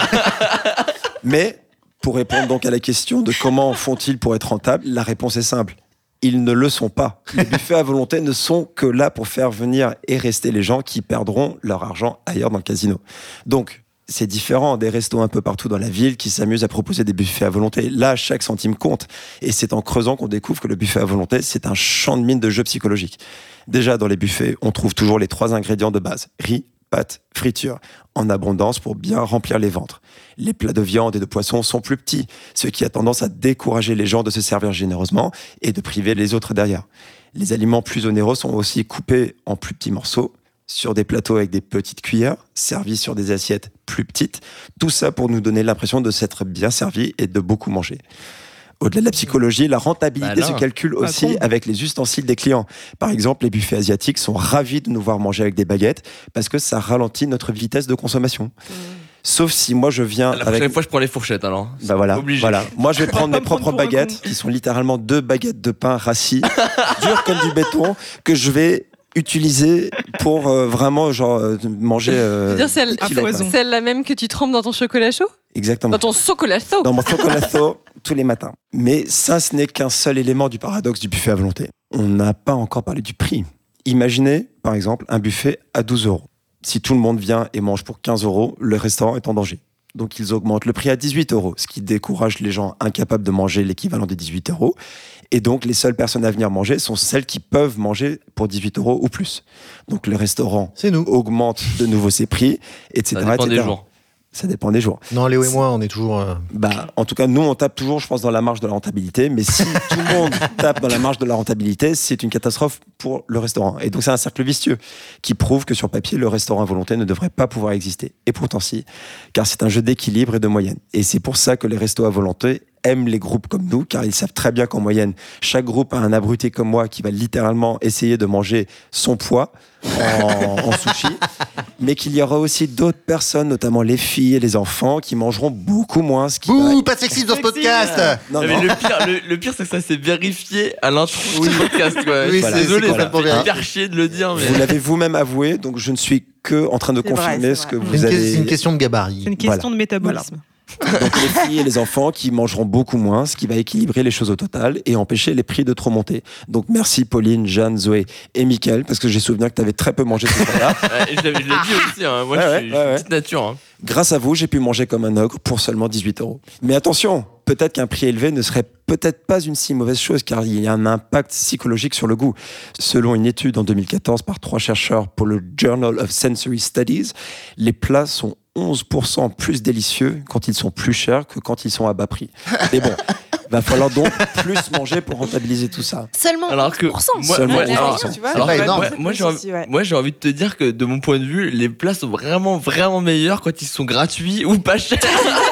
Mais, pour répondre donc à la question de comment font-ils pour être rentables, la réponse est simple. Ils ne le sont pas. Les buffets à volonté ne sont que là pour faire venir et rester les gens qui perdront leur argent ailleurs dans le casino. Donc, c'est différent des restos un peu partout dans la ville qui s'amusent à proposer des buffets à volonté. Là, chaque centime compte. Et c'est en creusant qu'on découvre que le buffet à volonté, c'est un champ de mine de jeux psychologiques. Déjà, dans les buffets, on trouve toujours les trois ingrédients de base. Riz, pâtes, friture, en abondance pour bien remplir les ventres. Les plats de viande et de poisson sont plus petits, ce qui a tendance à décourager les gens de se servir généreusement et de priver les autres derrière. Les aliments plus onéreux sont aussi coupés en plus petits morceaux, sur des plateaux avec des petites cuillères, servis sur des assiettes plus petites, tout ça pour nous donner l'impression de s'être bien servi et de beaucoup manger. Au-delà de la psychologie, la rentabilité Bah se là, calcule pas aussi con. avec les ustensiles des clients. Par exemple, les buffets asiatiques sont ravis de nous voir manger avec des baguettes parce que ça ralentit notre vitesse de consommation. Sauf si moi je viens La avec... prochaine fois, je prends les fourchettes alors. Bah voilà, Obligé. voilà. Moi, je vais prendre Pas mes me prendre propres pour un baguettes, con. qui sont littéralement deux baguettes de pain rassis, dures comme du béton, que je vais utiliser pour euh, vraiment genre euh, manger. Euh, Je veux dire, celle, kilo, quoi. celle-la même que tu trempes dans ton chocolat chaud? Exactement. Dans ton chocolat chaud? Dans mon chocolat tous les matins. Mais ça, ce n'est qu'un seul élément du paradoxe du buffet à volonté. On n'a pas encore parlé du prix. Imaginez, par exemple, un buffet à douze euros. Si tout le monde vient et mange pour quinze euros, le restaurant est en danger. Donc ils augmentent le prix à dix-huit euros, ce qui décourage les gens incapables de manger l'équivalent de dix-huit euros. Et donc les seules personnes à venir manger sont celles qui peuvent manger pour dix-huit euros ou plus. Donc le restaurant C'est nous. augmente de nouveau ses prix, et cetera. Ça dépend et cetera. des jours. Ça dépend des jours. Non, Léo et moi, on est toujours. euh, Bah, en tout cas, nous, on tape toujours, je pense, dans la marge de la rentabilité. Mais si tout le monde tape dans la marge de la rentabilité, c'est une catastrophe pour le restaurant. Et donc, c'est un cercle vicieux qui prouve que sur papier, le restaurant à volonté ne devrait pas pouvoir exister. Et pourtant, si, car c'est un jeu d'équilibre et de moyenne. Et c'est pour ça que les restos à volonté aiment les groupes comme nous, car ils savent très bien qu'en moyenne, chaque groupe a un abruti comme moi qui va littéralement essayer de manger son poids en, en sushi, mais qu'il y aura aussi d'autres personnes, notamment les filles et les enfants, qui mangeront beaucoup moins. Ce qui Bouh, va- pas de sexisme dans ce podcast. Non, Mais non. le pire, le, le pire, c'est que ça s'est vérifié à l'intro du podcast. Quoi. Oui, Je c'est- suis désolé, c'est ça complètement me fait vérifié. hyper chier de le dire. Mais... Vous l'avez vous-même avoué, donc je ne suis que en train de C'est vrai, confirmer c'est ce que vrai. vous C'est une, avez. c'est une question de gabarit. C'est une question Voilà. de métabolisme. Donc les filles et les enfants qui mangeront beaucoup moins, ce qui va équilibrer les choses au total et empêcher les prix de trop monter. Donc merci Pauline, Jeanne, Zoé et Mickaël, parce que j'ai souvenir que tu avais très peu mangé ce jour-là. Ouais, je l'ai je l'ai dit aussi, hein. moi Ouais, je ouais, suis, je suis ouais, une ouais. petite nature. Hein. Grâce à vous, j'ai pu manger comme un ogre pour seulement dix-huit euros. Mais attention, peut-être qu'un prix élevé ne serait peut-être pas une si mauvaise chose, car il y a un impact psychologique sur le goût. Selon une étude en deux mille quatorze par trois chercheurs pour le Journal of Sensory Studies, les plats sont onze pour cent plus délicieux quand ils sont plus chers que quand ils sont à bas prix. Mais bon, va falloir donc plus manger pour rentabiliser tout ça. Seulement Alors que onze pour cent. moi, Seulement moi, onze pour alors, cent. Tu vois, alors pas que énorme. moi, moi, j'ai envie, aussi, ouais. moi j'ai envie de te dire que de mon point de vue, les plats sont vraiment vraiment meilleurs quand ils sont gratuits ou pas chers.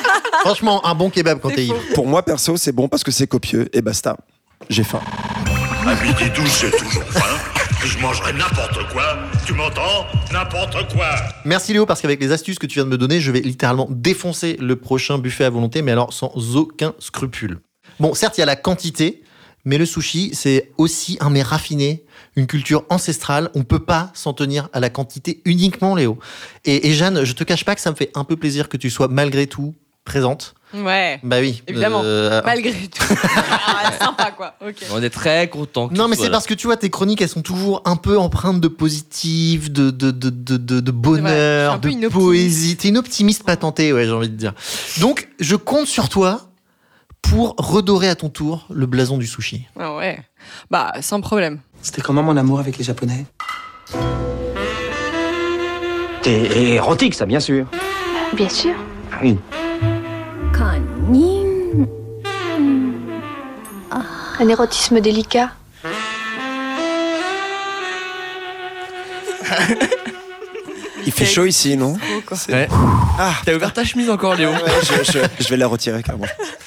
Franchement, un bon kebab quand t'es ivre. Pour moi, perso, c'est bon parce que c'est copieux et basta. J'ai faim. À midi douze, c'est toujours faim. Je mangerai n'importe quoi. Tu m'entends? N'importe quoi. Merci Léo, parce qu'avec les astuces que tu viens de me donner, je vais littéralement défoncer le prochain buffet à volonté, mais alors sans aucun scrupule. Bon, certes, il y a la quantité, mais le sushi, c'est aussi un mets raffiné, une culture ancestrale. On peut pas s'en tenir à la quantité uniquement, Léo. Et, et Jeanne, je te cache pas que ça me fait un peu plaisir que tu sois malgré tout présente. Ouais. Bah oui. Évidemment. Euh, Malgré tout. Ah, sympa, quoi. Ok. On est très contents. Non, mais c'est parce que tu vois, tes chroniques, elles sont toujours un peu empreintes de positif, de, de, de, de, de, de bonheur, de poésie. T'es une optimiste patentée, ouais, j'ai envie de dire. Donc, je compte sur toi pour redorer à ton tour le blason du sushi. Ah ouais. Bah, sans problème. C'était comment mon amour avec les Japonais? T'es érotique, ça, bien sûr. Bien sûr. Ah oui. Kanin. Un érotisme délicat. Il fait chaud ici, non? Ouais. Ah, t'as ouvert ta chemise encore, Léo? Ouais, je, je, je vais la retirer, carrément.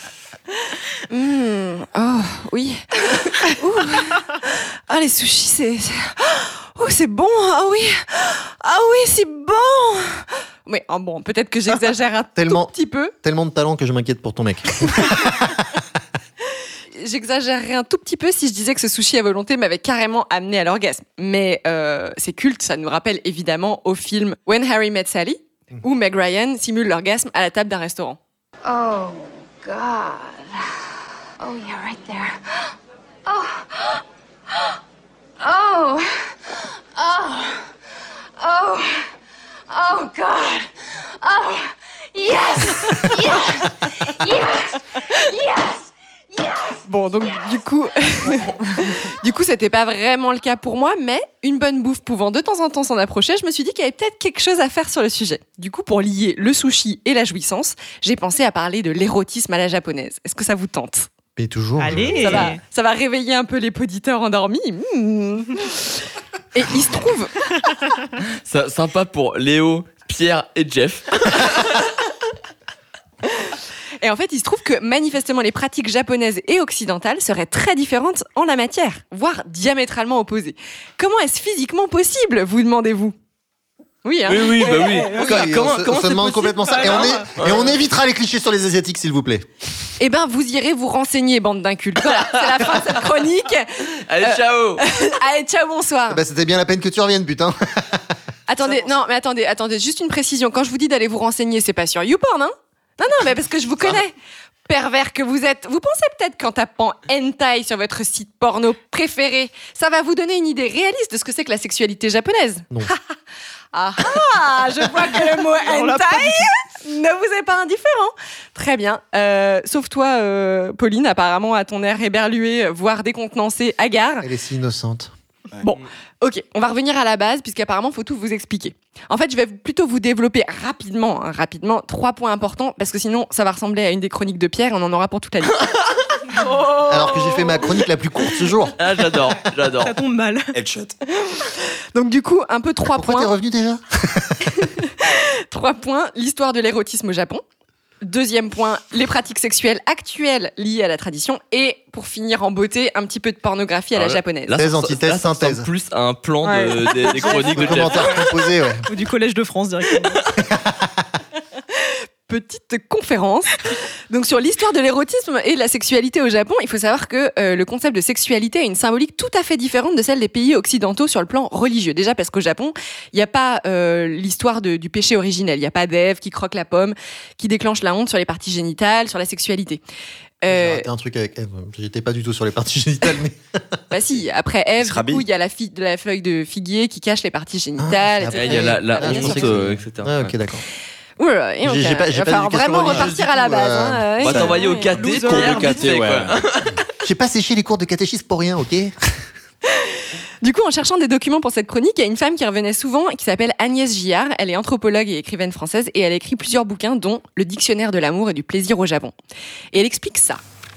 Mmh. Oh, oui. Ouh. Ah, les sushis, c'est... c'est... Oh, c'est bon. Ah oui. Ah oui, c'est bon. Mais oh bon, peut-être que j'exagère un tellement, tout petit peu. Tellement de talent que je m'inquiète pour ton mec. J'exagérerais un tout petit peu si je disais que ce sushi à volonté m'avait carrément amené à l'orgasme. Mais euh, c'est culte, ça nous rappelle évidemment au film When Harry Met Sally, où Meg Ryan simule l'orgasme à la table d'un restaurant. Oh, God. Oh, you're right there. Oh. Oh. Oh. Oh. Oh, God. Oh. Yes. Yes. Yes. Yes. Yes. Bon, donc du coup, du coup, c'était pas vraiment le cas pour moi, mais une bonne bouffe pouvant de temps en temps s'en approcher, je me suis dit qu'il y avait peut-être quelque chose à faire sur le sujet. Du coup, pour lier le sushi et la jouissance, j'ai pensé à parler de l'érotisme à la japonaise. Est-ce que ça vous tente? Mais toujours. Allez. Ça va, ça va réveiller un peu les poditeurs endormis. Mmh. Et il se trouve... Ça, sympa pour Léo, Pierre et Jeff. Et en fait, il se trouve que manifestement, les pratiques japonaises et occidentales seraient très différentes en la matière, voire diamétralement opposées. Comment est-ce physiquement possible, vous demandez-vous? Oui, hein. Oui, oui, bah oui. Oui, comment, on comment, se, comment on se demande complètement ça. Et on, est, et on évitera les clichés sur les Asiatiques, s'il vous plaît. Eh ben, vous irez vous renseigner, bande d'incultes. Voilà, c'est la fin de cette chronique. Allez, ciao. Allez, ciao, bonsoir. Bah, c'était bien la peine que tu reviennes, putain. Attendez, non, mais attendez, attendez, juste une précision. Quand je vous dis d'aller vous renseigner, c'est pas sur YouPorn, hein? Non, non, mais parce que je vous connais. Pervers que vous êtes. Vous pensez peut-être qu'en tapant hentai sur votre site porno préféré, ça va vous donner une idée réaliste de ce que c'est que la sexualité japonaise? Non. Ah ah, je vois que le mot hentai ne vous est pas indifférent. Très bien. Euh, sauf toi, euh, Pauline, apparemment à ton air éberlué, voire décontenancé, hagard. Elle est si innocente. Bon, ok, on va revenir à la base, puisqu'apparemment, il faut tout vous expliquer. En fait, je vais plutôt vous développer rapidement, hein, rapidement, trois points importants, parce que sinon, ça va ressembler à une des chroniques de Pierre, et on en aura pour toute la vie. Oh. Alors que j'ai fait ma chronique la plus courte ce jour. Ah, j'adore, j'adore. Ça tombe mal. Headshot. Donc du coup, un peu trois Pourquoi points. Pourquoi t'es revenu déjà? Trois points, l'histoire de l'érotisme au Japon. Deuxième point, les pratiques sexuelles actuelles liées à la tradition. Et pour finir en beauté, un petit peu de pornographie à la là, japonaise. Là, Thèse, ça- antithèse, là, ça synthèse. ressemble plus à un plan Ouais. de, des, des chroniques de Jeff. Commentaire composé, ouais. Ou du Collège de France directement. Petite conférence. Donc sur l'histoire de l'érotisme et de la sexualité au Japon, il faut savoir que euh, le concept de sexualité a une symbolique tout à fait différente de celle des pays occidentaux sur le plan religieux. Déjà parce qu'au Japon, il n'y a pas euh, l'histoire de, du péché originel. Il n'y a pas d'Ève qui croque la pomme, qui déclenche la honte sur les parties génitales, sur la sexualité. J'ai Euh, raté un truc avec Eve. J'étais pas du tout sur les parties génitales, mais. bah si, après Ève, se du rhabille. coup, il y a la, fi- de la feuille de figuier qui cache les parties génitales, Ah, et cetera. Il y a la, la Ah, je honte, pensais que- euh, et cetera. Ah, ok, d'accord. Ouh là là, et donc, J'ai- j'ai pas- euh, j'ai il va pas falloir d'éducation vraiment religieuse repartir du à la tout, base. euh, hein, On va ouais. t'envoyer au Ouais. caté, Loser. Pierre, Cours de vite fait, caté, quoi. ouais. J'ai pas séché les cours de catéchisme pour rien, ok? Du coup, en cherchant des documents pour cette chronique, il y a une femme qui revenait souvent et qui s'appelle Agnès Gillard. Elle est anthropologue et écrivaine française et elle a écrit plusieurs bouquins, dont Le dictionnaire de l'amour et du plaisir au Japon. Et elle explique ça.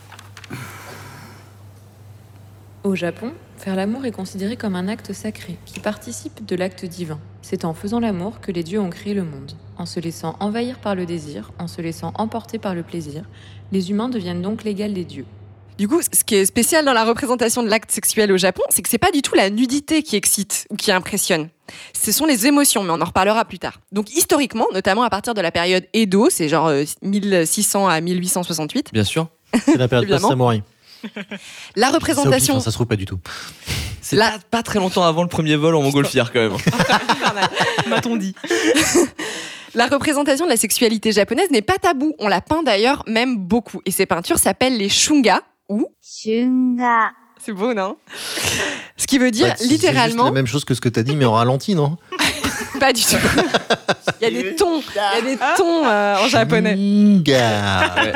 Au Japon, faire l'amour est considéré comme un acte sacré qui participe de l'acte divin. C'est en faisant l'amour que les dieux ont créé le monde. En se laissant envahir par le désir, en se laissant emporter par le plaisir, les humains deviennent donc l'égal des dieux. Du coup, ce qui est spécial dans la représentation de l'acte sexuel au Japon, c'est que c'est pas du tout la nudité qui excite ou qui impressionne. Ce sont les émotions, mais on en reparlera plus tard. Donc historiquement, notamment à partir de la période Edo, c'est genre euh, mille six cents à mille huit cent soixante-huit. Bien sûr. C'est la période post-samouraï. La représentation... Ça, ça se trouve pas du tout. C'est là... pas, pas très longtemps avant le premier vol en montgolfière quand même. M'a-t-on dit. La représentation de la sexualité japonaise n'est pas tabou. On la peint d'ailleurs même beaucoup. Et ces peintures s'appellent les shunga ou... Shunga. C'est beau, non? Ce qui veut dire bah, c'est littéralement... C'est la même chose que ce que t'as dit, mais en ralenti, non? Pas du tout. Il y a des tons, il y a des tons euh, en japonais. Shunga. Ouais.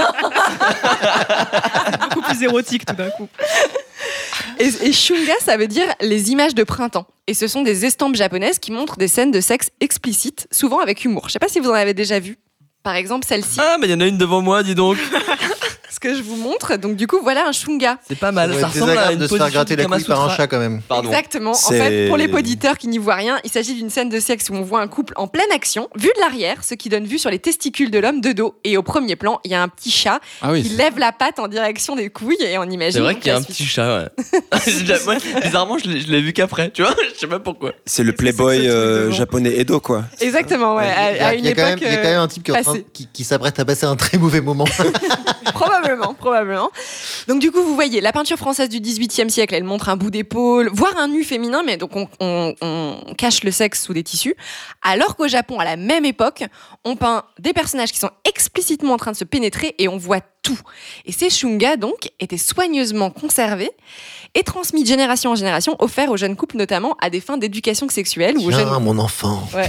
Beaucoup plus érotique tout d'un coup. Et, et shunga, ça veut dire les images de printemps. Et ce sont des estampes japonaises qui montrent des scènes de sexe explicites, souvent avec humour. Je sais pas si vous en avez déjà vu. Par exemple, celle-ci. Ah, mais il y en a une devant moi, dis donc. Ce que je vous montre. Donc, du coup, voilà un shunga. C'est pas mal. Ça, Ça ressemble à une de se faire gratter la couille par un chat quand même. Pardon. Exactement. En C'est- fait, pour les auditeurs qui n'y voient rien, il s'agit d'une scène de sexe où on voit un couple en pleine action, vu de l'arrière, ce qui donne vue sur les testicules de l'homme de dos. Et au premier plan, il y a un petit chat Ah oui, qui c'est- lève la patte en direction des couilles et on imagine. C'est vrai donc qu'il y a la un suite. petit chat, ouais. J'ai déjà- moi, bizarrement, je l'ai, je l'ai vu qu'après, tu vois. Je sais pas pourquoi. C'est le Playboy euh, japonais Edo, quoi. Exactement, ouais. Il y À, a, à il une y a quand même, époque. il y a quand même un type qui, est en train- passée. qui, qui s'apprête à passer un très mauvais moment. Probablement, probablement. Donc du coup, vous voyez, la peinture française du dix-huitième siècle, elle montre un bout d'épaule, voire un nu féminin, mais donc on, on- on cache le sexe sous des tissus. Alors qu'au Japon, à la même époque, on peint des personnages qui sont explicitement en train de se pénétrer et on voit tout. Et ces shunga, donc, étaient soigneusement conservés et transmis de génération en génération, offerts aux jeunes couples notamment à des fins d'éducation sexuelle ou aux Tiens, jeunes... mon enfant. Ouais.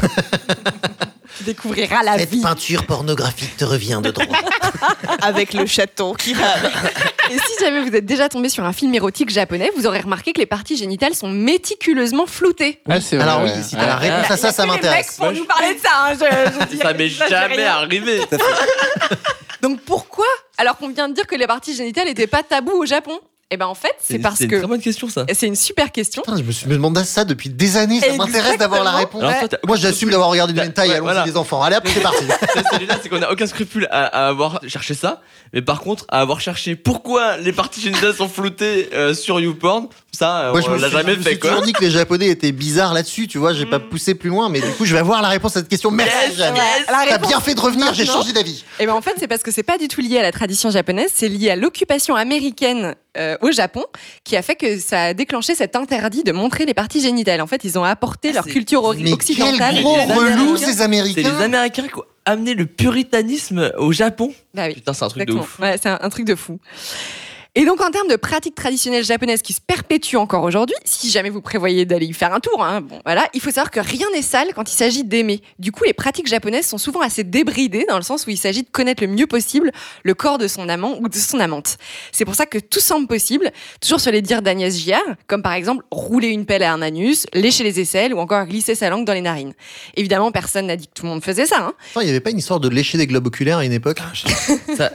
Tu découvriras la Cette vie. peinture pornographique te revient de droit. Avec le château qui va avec. Et si jamais vous êtes déjà tombé sur un film érotique japonais, vous aurez remarqué que les parties génitales sont méticuleusement floutées. Ah, c'est vrai, Alors oui, ouais. si t'as la réponse à ça, ça Les mecs m'intéresse. pour nous parler de ça, hein, je, je dis- Ça m'est j'exagère jamais rien. arrivé. Donc pourquoi, alors qu'on vient de dire que les parties génitales n'étaient pas tabous au Japon? Eh ben en fait, c'est parce c'est que une très bonne question, ça. c'est une super question. Putain, je me, suis, me demande ça depuis des années, ça m'intéresse d'avoir la réponse. Alors, toi, t'as- Moi, j'assume d'avoir regardé du hentai, Ouais, allons-y voilà. les enfants. Allez hop, c'est parti. C'est celui-là, c'est qu'on a aucun scrupule à, à avoir cherché ça, mais par contre, à avoir cherché pourquoi les parties génitales sont floutées euh, sur YouPorn, ça, Moi, je on me l'a suis, jamais je me fait, suis quoi. toujours dit que les Japonais étaient bizarres là-dessus, tu vois, j'ai pas poussé plus loin, mais du coup, je vais avoir la réponse à cette question. Merci, Yes, Jeanne. yes. La T'as réponse bien fait de revenir, j'ai maintenant. changé d'avis. Et ben en fait, c'est parce que c'est pas du tout lié à la tradition japonaise, c'est lié à l'occupation américaine euh, au Japon qui a fait que ça a déclenché cet interdit de montrer les parties génitales. En fait, ils ont apporté leur c'est- culture ori- Mais occidentale. quel gros Les relou, Américains. ces C'est Américains. les Américains qui ont amené le puritanisme au Japon. Bah oui. Putain, c'est un truc Exactement. de ouf. Ouais, c'est un, un truc de fou. Et donc, en termes de pratiques traditionnelles japonaises qui se perpétuent encore aujourd'hui, si jamais vous prévoyez d'aller y faire un tour, hein, bon, voilà, il faut savoir que rien n'est sale quand il s'agit d'aimer. Du coup, les pratiques japonaises sont souvent assez débridées dans le sens où il s'agit de connaître le mieux possible le corps de son amant ou de son amante. C'est pour ça que tout semble possible, toujours sur les dires d'Agnès Giard, comme par exemple rouler une pelle à un anus, lécher les aisselles ou encore glisser sa langue dans les narines. Évidemment, personne n'a dit que tout le monde faisait ça. Hein. Attends, il y avait pas une histoire de lécher des globes oculaires à une époque? Ça-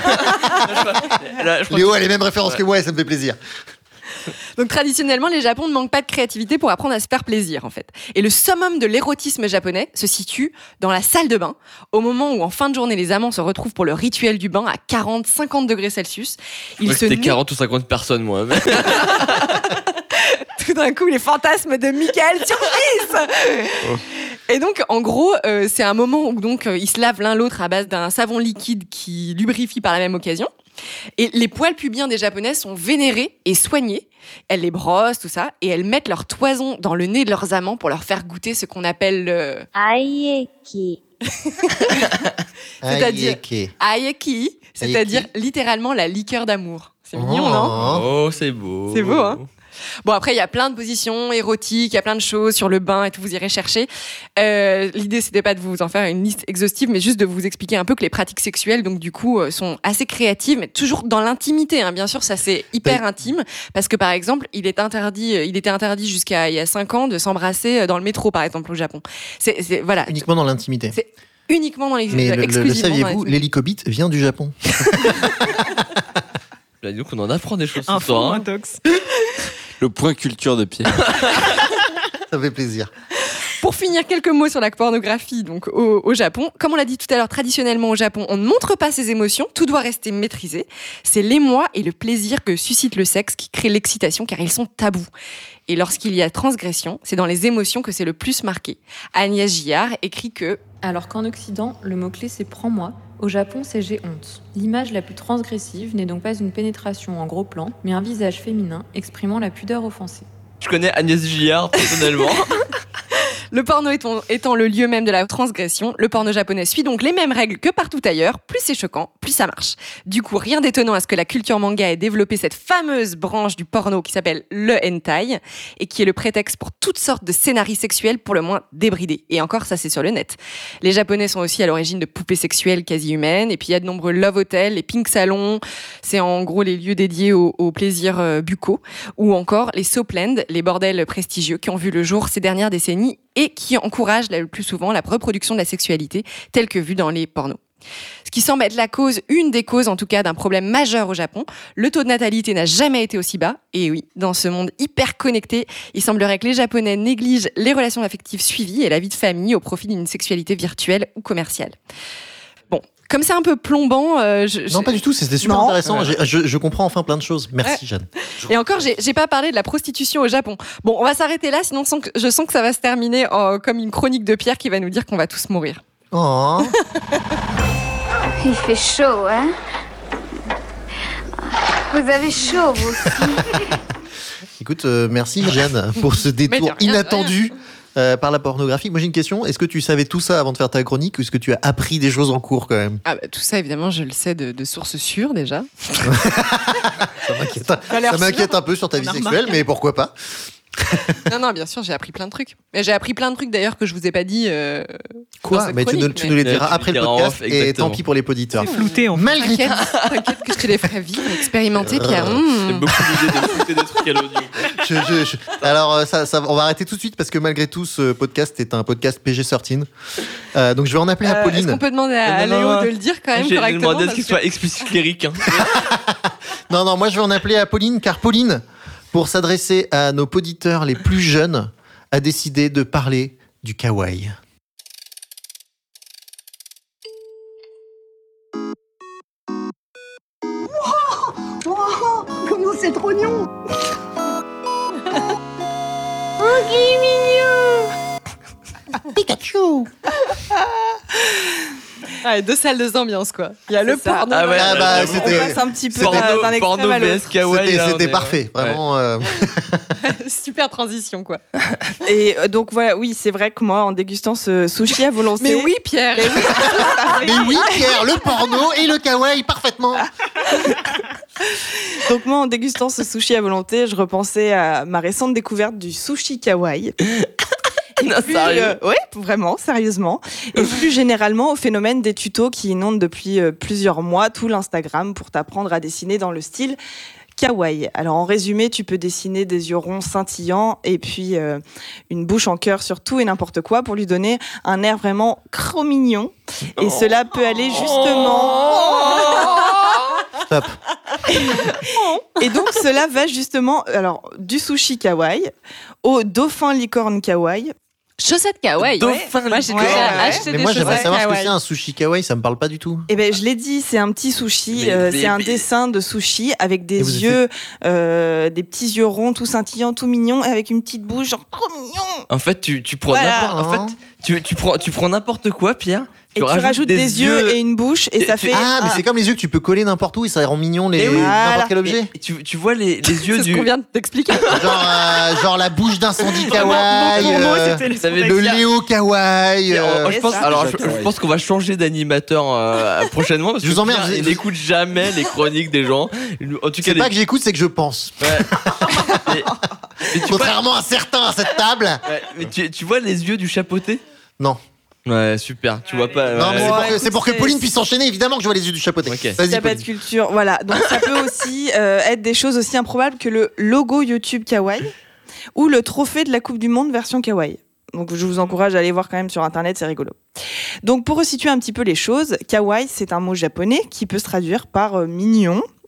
Là, je crois Léo a les mêmes références que moi et ça me fait plaisir. Donc traditionnellement, les Japons ne manquent pas de créativité pour apprendre à se faire plaisir, en fait. Et le summum de l'érotisme japonais se situe dans la salle de bain, au moment où en fin de journée, les amants se retrouvent pour le rituel du bain à quarante à cinquante degrés Celsius. que Ils se c'était nuent- quarante ou cinquante personnes, moi. Tout d'un coup, les fantasmes de Michael surgissent. Et donc, en gros, euh, c'est un moment où donc euh, ils se lavent l'un l'autre à base d'un savon liquide qui lubrifie par la même occasion. Et les poils pubiens des Japonais sont vénérés et soignés. Elles les brossent, tout ça, et elles mettent leur toison dans le nez de leurs amants pour leur faire goûter ce qu'on appelle le Aïeki. C'est-à-dire Aïeki. aïeki, c'est-à-dire littéralement la liqueur d'amour. C'est mignon, Oh. non? Oh, c'est beau. C'est beau, hein? Bon, après, il y a plein de positions érotiques, il y a plein de choses sur le bain et tout, vous irez chercher. Euh, l'idée, c'était pas de vous en faire une liste exhaustive, mais juste de vous expliquer un peu que les pratiques sexuelles, donc du coup, euh, sont assez créatives, mais toujours dans l'intimité, hein. Bien sûr, ça c'est hyper Oui. intime, parce que par exemple, il est interdit, euh, il était interdit jusqu'à il y a cinq ans de s'embrasser euh, dans le métro, par exemple, au Japon. C'est, c'est- voilà. Uniquement dans l'intimité. C'est uniquement dans les Mais le, le- le exclusivement dans saviez-vous, les- l'hélicobite vient du Japon. Là, dis donc, on en apprend des choses ce Info, soir. hein. intox. Le point culture de Pierre. Ça fait plaisir. Pour finir, quelques mots sur la pornographie donc au, au Japon. Comme on l'a dit tout à l'heure, traditionnellement au Japon, on ne montre pas ses émotions, tout doit rester maîtrisé. C'est l'émoi et le plaisir que suscite le sexe qui créent l'excitation car ils sont tabous. Et lorsqu'il y a transgression, c'est dans les émotions que c'est le plus marqué. Agnès Gillard écrit que... Alors qu'en Occident, le mot-clé c'est « prends-moi », au Japon c'est « j'ai honte ». L'image la plus transgressive n'est donc pas une pénétration en gros plan, mais un visage féminin exprimant la pudeur offensée. Je connais Agnès Gillard personnellement. Le porno étant, étant le lieu même de la transgression, le porno japonais suit donc les mêmes règles que partout ailleurs. Plus c'est choquant, plus ça marche. Du coup, rien d'étonnant à ce que la culture manga ait développé cette fameuse branche du porno qui s'appelle le hentai et qui est le prétexte pour toutes sortes de scénarios sexuels pour le moins débridés. Et encore, ça c'est sur le net. Les Japonais sont aussi à l'origine de poupées sexuelles quasi humaines et puis il y a de nombreux love hotels, les pink salons, c'est en gros les lieux dédiés aux, aux plaisirs euh, buccaux, ou encore les soapland, les bordels prestigieux qui ont vu le jour ces dernières décennies et qui encouragent le plus souvent la reproduction de la sexualité telle que vue dans les pornos. Ce qui semble être la cause, une des causes en tout cas, d'un problème majeur au Japon. Le taux de natalité n'a jamais été aussi bas. Et oui, dans ce monde hyper connecté, il semblerait que les Japonais négligent les relations affectives suivies et la vie de famille au profit d'une sexualité virtuelle ou commerciale. Bon, comme c'est un peu plombant... Euh, je, non, je... pas du tout, c'était super non. intéressant. Je, je, je comprends enfin plein de choses. Merci, Ouais. Jeanne. Et encore, j'ai, j'ai pas parlé de la prostitution au Japon. Bon, on va s'arrêter là, sinon je sens que ça va se terminer en, comme une chronique de Pierre qui va nous dire qu'on va tous mourir. Oh. Il fait chaud, hein? Vous avez chaud, vous aussi. Écoute, euh, merci Jeanne pour ce détour Mais de rien, de inattendu euh, par la pornographie. Moi j'ai une question, est-ce que tu savais tout ça avant de faire ta chronique ou est-ce que tu as appris des choses en cours quand même? Ah bah, tout ça, évidemment, je le sais de, de sources sûres déjà. Ça m'inquiète, un, ça m'inquiète un peu sur ta vie sexuelle, mais pourquoi pas? Non, non, bien sûr, j'ai appris plein de trucs. Mais j'ai appris plein de trucs d'ailleurs que je vous ai pas dit. Euh, Quoi? Mais tu, nous, tu nous les diras après le podcast off, et tant pis pour les auditeurs. C'est flouté en fait. Malgré T'inquiète, t'inquiète que je te les ferai vivre, expérimenter, Pierre. Mmh. J'ai beaucoup l'idée de foutre des trucs à l'audio. Je, je, je... Alors, ça, ça, on va arrêter tout de suite parce que malgré tout, ce podcast est un podcast P G treize. Euh, donc, je vais en appeler à Euh, Pauline. Est-ce qu'on peut demander à Non, Léo non, de le dire quand même J'ai correctement demandé à ce parce qu'il que- soit explicite lyrique. Hein. Non, non, moi, je vais en appeler à Pauline car Pauline, pour s'adresser à nos auditeurs les plus jeunes, a décidé de parler du kawaii. Oh, comment c'est trop mignon. Oh, qu'il est mignon. Pikachu. Ah, deux salles, deux ambiances quoi. Il y a le ça. porno. Ah ouais, Ah bah, j'avoue. c'était- On passe un petit peu C'était- d'un d'un Porno extrême à V S l'autre. kawaii. C'était là, on c'était est- parfait, Ouais. vraiment. euh, Super transition quoi. Et euh, donc voilà, oui, c'est vrai que moi, en dégustant ce sushi à volonté. Mais oui, Pierre. Mais oui, Pierre, le porno et le kawaii, parfaitement. Donc moi, en dégustant ce sushi à volonté, je repensais à ma récente découverte du sushi kawaii. Et Non, plus, sérieux euh, ouais, vraiment, sérieusement. Et plus généralement au phénomène des tutos qui inondent depuis euh, plusieurs mois tout l'Instagram pour t'apprendre à dessiner dans le style kawaii. Alors en résumé, tu peux dessiner des yeux ronds scintillants et puis euh, une bouche en cœur sur tout et n'importe quoi pour lui donner un air vraiment cro-mignon. Et cela peut aller justement... Stop. Et donc cela va justement alors du sushi kawaii au dauphin licorne kawaii. Chaussettes kawaii. Dauphin, Moi j'ai ouais, déjà ouais. acheté Mais des moi, j'aimerais chaussettes savoir ce que kawaii. c'est un sushi kawaii, ça me parle pas du tout. Eh ben je l'ai dit, c'est un petit sushi, Mais- euh, mais- c'est un mais- dessin de sushi avec des Et vous yeux, euh, des petits yeux ronds, tout scintillants, tout mignons, avec une petite bouche, genre trop mignon. En fait, tu, tu prends Voilà. n'importe. En fait, tu, tu prends, tu prends n'importe quoi, Pierre. Et tu rajoutes des, yeux et une bouche et, et ça tu- fait. Ah, mais c'est comme les yeux que tu peux coller n'importe où et ça rend mignon les... Mais oui. n'importe Voilà. quel objet. Et tu, tu vois les, les yeux C'est ce du. qu'on vient de t'expliquer. Genre, euh, genre la bouche d'incendie kawaii, Pour moi, euh, c'était les ça avait le Léo kawaii. Et, euh, euh, je pense, ça. alors, je, Kawaii. je pense qu'on va changer d'animateur euh, prochainement parce Je vous que emmerde, Pierre, vous- il n'écoute jamais les chroniques des gens. En tout cas, C'est les- pas que j'écoute, c'est que je pense. Ouais. Et- et tu vois- Contrairement à certains à cette table. ouais, mais tu, tu vois les yeux du chapeauté? Non. Ouais, super. Tu vois pas. Non, ouais. mais c'est Bon, pour que, écoute, c'est pour que c'est- Pauline puisse enchaîner, évidemment que je vois les yeux du chapeauté. Ok. Vas-y, T'as pas de Pauline. culture, voilà. Donc ça peut aussi euh, être des choses aussi improbables que le logo YouTube kawaii ou le trophée de la Coupe du Monde version kawaii. Donc je vous encourage à aller voir quand même sur internet, c'est rigolo. Donc pour resituer un petit peu les choses, kawaii c'est un mot japonais qui peut se traduire par euh, mignon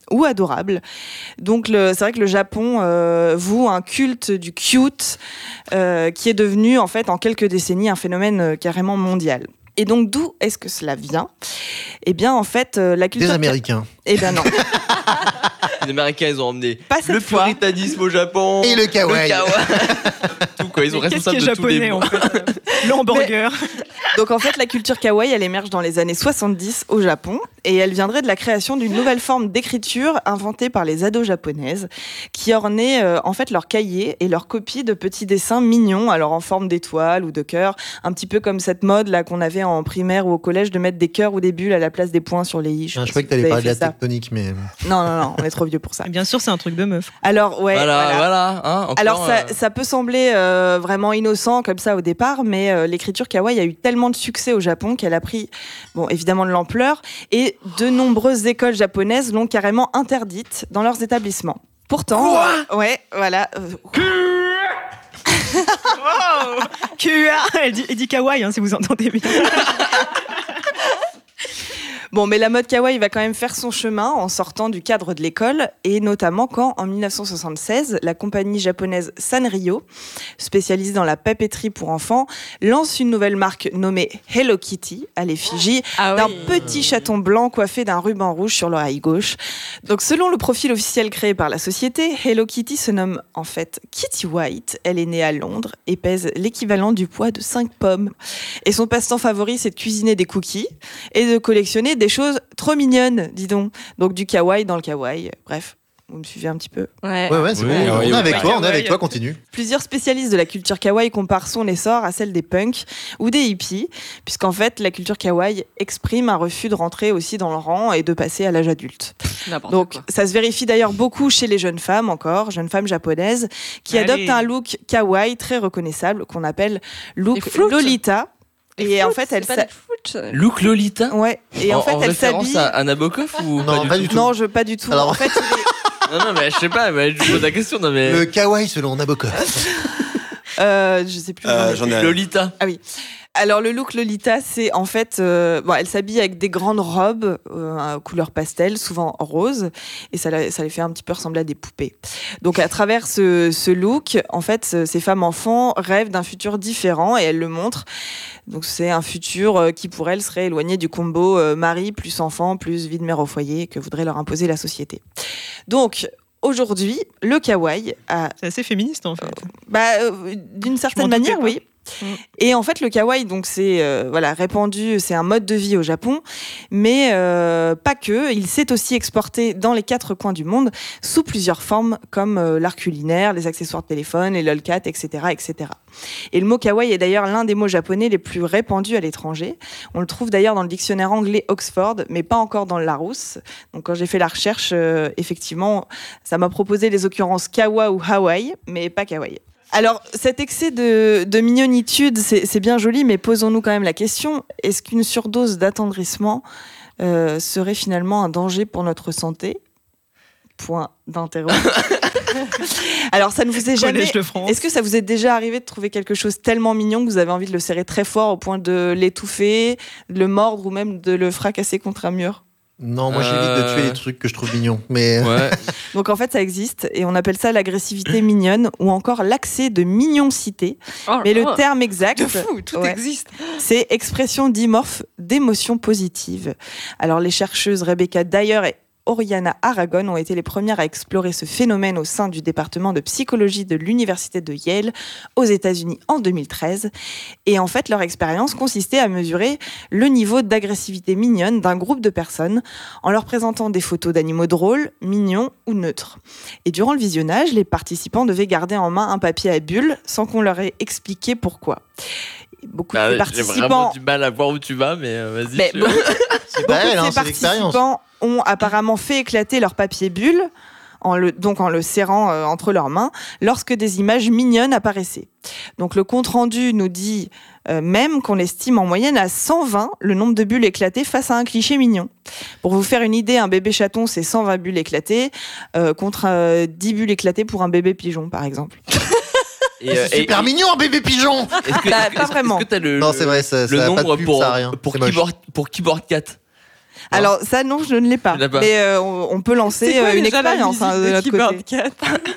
ou adorables. Donc le, c'est vrai que le Japon euh, voue un culte du cute euh, qui est devenu en fait en quelques décennies un phénomène euh, carrément mondial. Et donc d'où est-ce que cela vient ? Eh bien en fait euh, la culture... Des Américains. Eh bien non. Les Américains, ils ont emmené Pas cette le fois. puritanisme au Japon. Et le kawaii. Le kawaii. Tout quoi, ils sont Mais qu'est-ce responsables qui est de tous les japonais, maux. en fait Le hamburger. Donc en fait, la culture kawaii, elle émerge dans les années soixante-dix au Japon et elle viendrait de la création d'une nouvelle forme d'écriture inventée par les ados japonaises qui ornaient euh, en fait leurs cahiers et leurs copies de petits dessins mignons, alors en forme d'étoiles ou de cœurs, un petit peu comme cette mode là qu'on avait en primaire ou au collège de mettre des cœurs ou des bulles à la place des points sur les i. Je, ah, je croyais que t'allais parler de la tectonique, mais... Non, non, non, on est trop vieux pour ça. Et bien sûr, c'est un truc de meuf. Alors, ouais, Voilà, voilà. voilà. Hein, encore, Alors ça, euh, ça peut sembler euh, vraiment innocent comme ça au départ, mais euh, l'écriture kawaii a eu tellement de succès au Japon qu'elle a pris, bon, évidemment de l'ampleur, et de nombreuses écoles japonaises l'ont carrément interdite dans leurs établissements. Pourtant, euh, ouais, voilà. Euh, Wow Q A Elle dit, elle dit kawaii, hein, si vous entendez bien. Bon, mais la mode kawaii va quand même faire son chemin en sortant du cadre de l'école, et notamment quand, en dix-neuf cent soixante-seize, la compagnie japonaise Sanrio, spécialisée dans la papeterie pour enfants, lance une nouvelle marque nommée Hello Kitty, à l'effigie Ah d'un oui. petit chaton blanc coiffé d'un ruban rouge sur l'oreille gauche. Donc, selon le profil officiel créé par la société, Hello Kitty se nomme en fait Kitty White. Elle est née à Londres et pèse l'équivalent du poids de cinq pommes. Et son passe-temps favori, c'est de cuisiner des cookies et de collectionner des choses trop mignonnes, dis donc. Donc du kawaii dans le kawaii. Bref, vous me suivez un petit peu. Ouais, Ouais, ouais, c'est Oui, bon. oui, On est oui, avec oui. toi, on est avec Kawaii. toi, continue. Plusieurs spécialistes de la culture kawaii comparent son essor à celle des punks ou des hippies, puisqu'en fait, la culture kawaii exprime un refus de rentrer aussi dans le rang et de passer à l'âge adulte. N'importe Donc, quoi. ça se vérifie d'ailleurs beaucoup chez les jeunes femmes, encore, jeunes femmes japonaises, qui Allez. adoptent un look kawaii très reconnaissable qu'on appelle look Les floutes. Lolita. Et, en Flûte, fait, elle c'est pas s'a- des flûtes. Look Lolita. Ouais. Et en, en, fait, en elle référence s'habille. à, à Nabokov ou Non, pas, pas du du tout. tout. Non, je pas du tout. Alors- En fait, il est- Non, non, mais je sais pas, mais je pose la question. Non, mais Le kawaii selon Nabokov. euh, je sais plus. où Euh, j'en ai. j'en ai- Lolita. Ah oui. Alors le look Lolita, c'est en fait, euh, bon, elle s'habille avec des grandes robes euh, couleur pastel, souvent rose, et ça, la- ça les fait un petit peu ressembler à des poupées. Donc à travers ce, ce look, en fait, ce- ces femmes enfants rêvent d'un futur différent et elles le montrent. Donc c'est un futur euh, qui pour elles serait éloigné du combo euh, mari plus enfant plus vie de mère au foyer que voudrait leur imposer la société. Donc aujourd'hui, le kawaii a C'est assez féministe, en fait. bah, euh, d'une certaine m'en doutais manière, pas. oui. Mm. Et en fait, le kawaii, donc c'est euh, voilà répandu, c'est un mode de vie au Japon, mais euh, pas que. Il s'est aussi exporté dans les quatre coins du monde sous plusieurs formes, comme euh, l'art culinaire, les accessoires de téléphone, les lolcats, et cetera, et cetera. Et le mot kawaii est d'ailleurs l'un des mots japonais les plus répandus à l'étranger. On le trouve d'ailleurs dans le dictionnaire anglais Oxford, mais pas encore dans le Larousse. Donc quand j'ai fait la recherche, euh, effectivement, ça m'a proposé les occurrences kawa ou Hawaii, mais pas kawaii. Alors, cet excès de, de mignonitude, c'est c'est bien joli, mais posons-nous quand même la question, est-ce qu'une surdose d'attendrissement euh, serait finalement un danger pour notre santé ? Point d'interrogation. Alors, ça ne vous est jamais... Collège de France. Est-ce que ça vous est déjà arrivé de trouver quelque chose tellement mignon que vous avez envie de le serrer très fort au point de l'étouffer, de le mordre ou même de le fracasser contre un mur ? Non, moi j'évite de tuer les trucs que je trouve mignons. Mais Ouais. Donc en fait, ça existe et on appelle ça l'agressivité mignonne ou encore l'accès de mignoncité. Oh, Mais le oh. terme exact, De fou, tout ouais, existe. c'est expression dimorphe d'émotions positives. Alors les chercheuses Rebecca Dyer et Oriana Aragon ont été les premières à explorer ce phénomène au sein du département de psychologie de l'université de Yale aux États-Unis en deux mille treize. Et en fait, leur expérience consistait à mesurer le niveau d'agressivité mignonne d'un groupe de personnes en leur présentant des photos d'animaux drôles, mignons ou neutres. Et durant le visionnage, les participants devaient garder en main un papier à bulles sans qu'on leur ait expliqué pourquoi. Beaucoup Bah, de j'ai participants... vraiment du mal à voir où tu vas, mais euh, vas-y. Mais je- beaucoup- c'est pas Beaucoup elle, de hein, ces c'est l'expérience. participants ont apparemment fait éclater leur papier bulle, en le, donc en le serrant euh, entre leurs mains, lorsque des images mignonnes apparaissaient. Donc le compte-rendu nous dit euh, même qu'on estime en moyenne à cent vingt le nombre de bulles éclatées face à un cliché mignon. Pour vous faire une idée, un bébé chaton, c'est cent vingt bulles éclatées, euh, contre euh, dix bulles éclatées pour un bébé pigeon, par exemple. Et, euh, C'est et- super et- mignon, un bébé pigeon. Est-ce que Bah, est-ce que- pas vraiment. Est-ce que t'as le, Non, c'est vrai, ça- le ça a pas de nombre pub, pour, ça a rien. pour, C'est moche. keyboard, pour Keyboard quatre? Alors ça non, je ne l'ai pas. l'as pas. Mais euh, on, on peut lancer C'est quoi euh, une déjà la expérience hein, de musique de notre Keyboard côté. Cat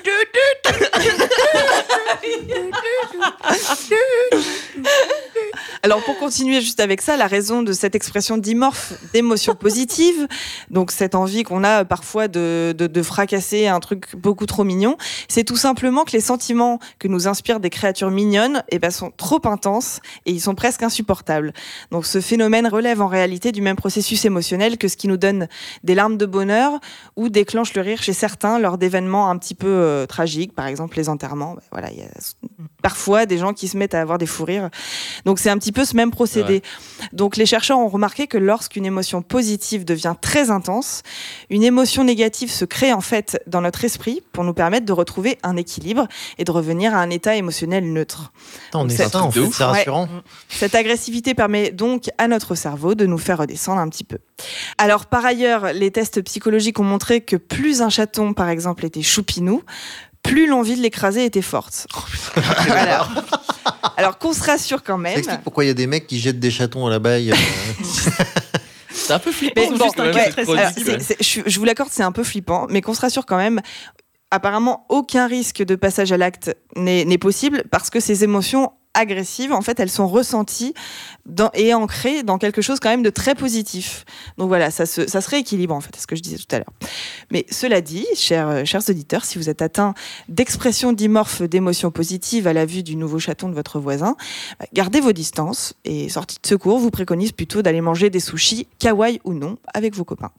Alors pour continuer juste avec ça, la raison de cette expression dimorphe d'émotions positives, donc cette envie qu'on a parfois de, de, de fracasser un truc beaucoup trop mignon, c'est tout simplement que les sentiments que nous inspirent des créatures mignonnes eh ben, sont trop intenses et ils sont presque insupportables. Donc ce phénomène relève en réalité du même processus émotionnel que ce qui nous donne des larmes de bonheur ou déclenche le rire chez certains lors d'événements un petit peu euh, tragiques, par exemple les enterrements. Ben, voilà, il y a parfois des gens qui se mettent à avoir des fous rires. Donc c'est un petit peu ce même procédé. Ouais. Donc les chercheurs ont remarqué que lorsqu'une émotion positive devient très intense, une émotion négative se crée en fait dans notre esprit pour nous permettre de retrouver un équilibre et de revenir à un état émotionnel neutre. Attends, on est ça en fait, c'est rassurant. Ouais. Cette agressivité permet donc à notre cerveau de nous faire redescendre un petit peu. Alors par ailleurs, les tests psychologiques ont montré que plus un chaton par exemple était choupinou, plus l'envie de l'écraser était forte. Oh, voilà. Alors qu'on se rassure quand même. Ça explique pourquoi il y a des mecs qui jettent des chatons à la baille. C'est un peu flippant. Mais bon, ouais, alors, c'est, c'est, je, je vous l'accorde, c'est un peu flippant, mais qu'on se rassure quand même. Apparemment, aucun risque de passage à l'acte n'est, n'est possible parce que ces émotions agressives, en fait, elles sont ressenties dans, et ancrées dans quelque chose quand même de très positif. Donc voilà, ça se, ça se rééquilibre, en fait, c'est ce que je disais tout à l'heure. Mais cela dit, chers, chers auditeurs, si vous êtes atteints d'expressions dimorphes d'émotions positives à la vue du nouveau chaton de votre voisin, gardez vos distances et sortie de secours vous préconise plutôt d'aller manger des sushis, kawaii ou non, avec vos copains.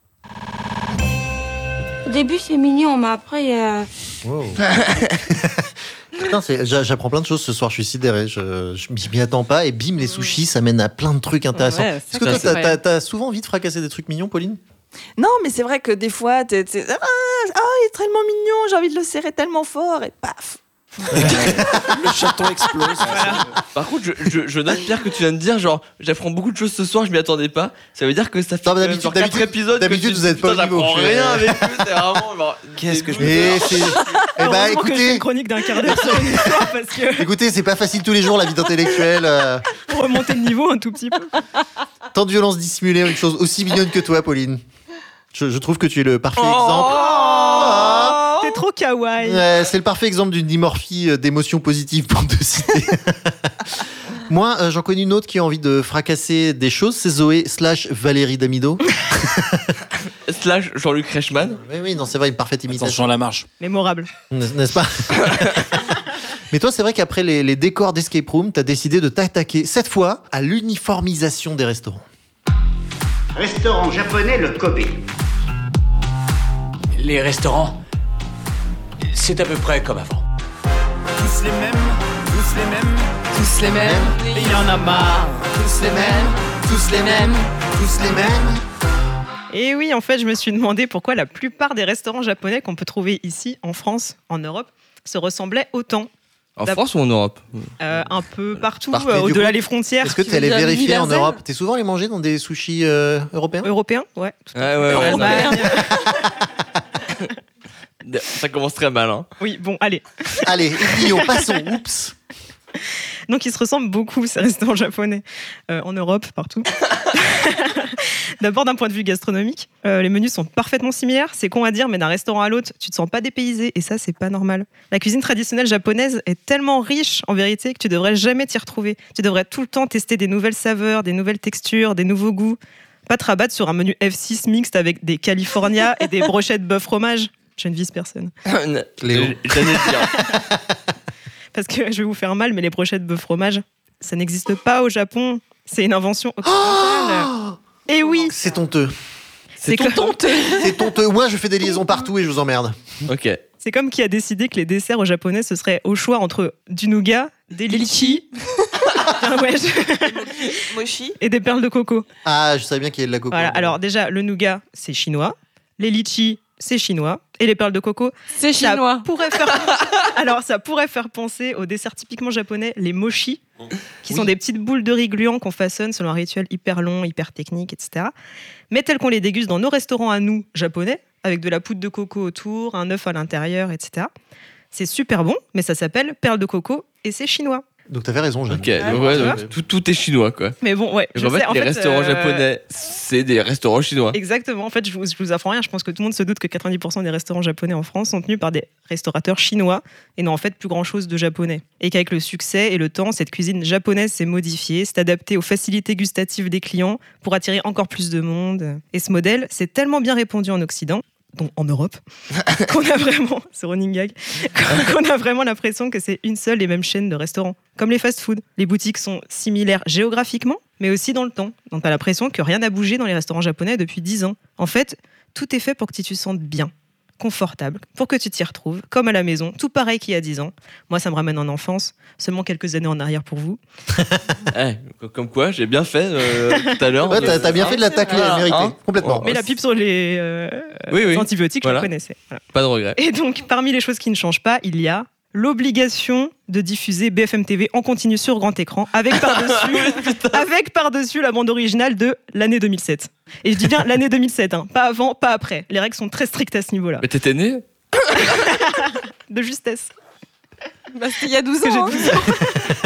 Au début, c'est mignon, mais après, il y a... Wow. Putain, c'est, j'apprends plein de choses ce soir, je suis sidéré, je, je m'y attends pas, et bim, les sushis, ça mène à plein de trucs intéressants. Ouais, Est-ce que toi, t'as, t'as, t'as souvent envie de fracasser des trucs mignons, Pauline ? Non, mais c'est vrai que des fois, t'es, t'es, ah, ah, il est tellement mignon, j'ai envie de le serrer tellement fort, et paf. Le chaton explose. Voilà. Par contre, je, je, je note, Pierre, que tu viens de dire, genre, j'apprends beaucoup de choses ce soir, je m'y attendais pas. Ça veut dire que ça fait non, d'habitude, genre quatre épisodes. D'habitude, que vous êtes pas au niveau. J'apprends rien avec eux, c'est vraiment genre. Qu'est-ce que je fais c'est... Eh bah, écoutez, que je fais une chronique d'un quart d'heure sur une histoire parce que. Écoutez, c'est pas facile tous les jours la vie d'intellectuel. Euh... Pour remonter le niveau un tout petit peu. Tant de violence dissimulée, une chose aussi mignonne que toi, Pauline. Je, je trouve que tu es le parfait oh exemple. Oh T'es trop kawaii. Ouais, c'est le parfait exemple d'une dimorphie d'émotions positives pour te citer. Moi, euh, j'en connais une autre qui a envie de fracasser des choses. C'est Zoé slash Valérie Damido. slash Jean-Luc Reichmann. Oui, oui, non, c'est vrai, une parfaite imitation. Attention à la marche. Mémorable. N'est-ce pas? Mais toi, c'est vrai qu'après les, les décors d'Escape Room, t'as décidé de t'attaquer, cette fois, à l'uniformisation des restaurants. Restaurant japonais, le Kobe. Les restaurants, c'est à peu près comme avant. Tous les mêmes, tous les mêmes, tous les mêmes, il y en a marre. Tous les mêmes, tous les mêmes, tous les mêmes. Et oui, en fait, je me suis demandé pourquoi la plupart des restaurants japonais qu'on peut trouver ici, en France, en Europe, se ressemblaient autant. En France ou en Europe ? euh, Un peu partout, Parfait, euh, au-delà coup, des frontières. Est-ce que tu allais vérifier en Europe ? T'es souvent allé manger dans des sushis euh, européens ? Européens, ouais. Ouais, ouais, ouais. ouais ça commence très mal, hein. Oui, bon, allez. Allez, oublions, passons, oups. Donc, ils se ressemblent beaucoup, ces restaurants japonais, euh, en Europe, partout. D'abord, d'un point de vue gastronomique, euh, les menus sont parfaitement similaires. C'est con à dire, mais d'un restaurant à l'autre, tu te sens pas dépaysé, et ça, c'est pas normal. La cuisine traditionnelle japonaise est tellement riche, en vérité, que tu devrais jamais t'y retrouver. Tu devrais tout le temps tester des nouvelles saveurs, des nouvelles textures, des nouveaux goûts. Pas te rabattre sur un menu F six mixte avec des California et des brochettes bœuf fromage. Je ne vise personne. Léo. J'allais dire. Parce que je vais vous faire mal, mais les brochettes bœuf fromage, ça n'existe pas au Japon. C'est une invention occidentale. Oh et oui. C'est honteux. C'est, c'est honteux. C'est honteux. Moi, je fais des liaisons partout et je vous emmerde. Ok. C'est comme qui a décidé que les desserts aux japonais, ce serait au choix entre du nougat, des litchis, ah ouais, je... mochi et des perles de coco. Ah, je savais bien qu'il y avait de la coco. Voilà. Alors déjà, le nougat, c'est chinois. Les litchis, c'est chinois. Et les perles de coco, c'est chinois. Ça pourrait faire... Alors, ça pourrait faire penser aux desserts typiquement japonais, les mochi, qui oui. sont des petites boules de riz gluant qu'on façonne selon un rituel hyper long, hyper technique, et cetera. Mais tels qu'on les déguste dans nos restaurants à nous, japonais, avec de la poudre de coco autour, un œuf à l'intérieur, et cetera. C'est super bon, mais ça s'appelle perles de coco et c'est chinois. Donc t'avais raison, Jeanne. Ok, donc, ouais, donc, tout, tout est chinois, quoi. Mais bon, ouais. Donc, en fait, sais, en les fait, restaurants euh, japonais, c'est des restaurants chinois. Exactement. En fait, je vous, je vous apprends rien. Je pense que tout le monde se doute que quatre-vingt-dix pour cent des restaurants japonais en France sont tenus par des restaurateurs chinois et n'ont en fait plus grand-chose de japonais. Et qu'avec le succès et le temps, cette cuisine japonaise s'est modifiée, s'est adaptée aux facilités gustatives des clients pour attirer encore plus de monde. Et ce modèle s'est tellement bien répandu en Occident, donc en Europe, qu'on a vraiment, c'est running gag, qu'on a vraiment l'impression que c'est une seule et même chaîne de restaurants. Comme les fast-food. Les boutiques sont similaires géographiquement, mais aussi dans le temps. Donc t'as l'impression que rien n'a bougé dans les restaurants japonais depuis dix ans. En fait, tout est fait pour que tu te sentes bien, confortable, pour que tu t'y retrouves, comme à la maison, tout pareil qu'il y a dix ans. Moi, ça me ramène en enfance, seulement quelques années en arrière pour vous. Eh, comme quoi, j'ai bien fait euh, tout à l'heure. Ouais, t'as, t'as bien fait de la tacler, Ah, mérité, hein complètement. Mais la pub sur les, euh, Oui, oui. les antibiotiques, Voilà. je la connaissais. Voilà. Pas de regret. Et donc, parmi les choses qui ne changent pas, il y a l'obligation de diffuser B F M T V en continu sur grand écran, avec par-dessus, avec par-dessus la bande originale de l'année deux mille sept. Et je dis bien l'année deux mille sept, hein. Pas avant, pas après. Les règles sont très strictes à ce niveau-là. Mais t'étais né De justesse. Bah, c'était il y a douze Que j'ai ans. hein. douze ans.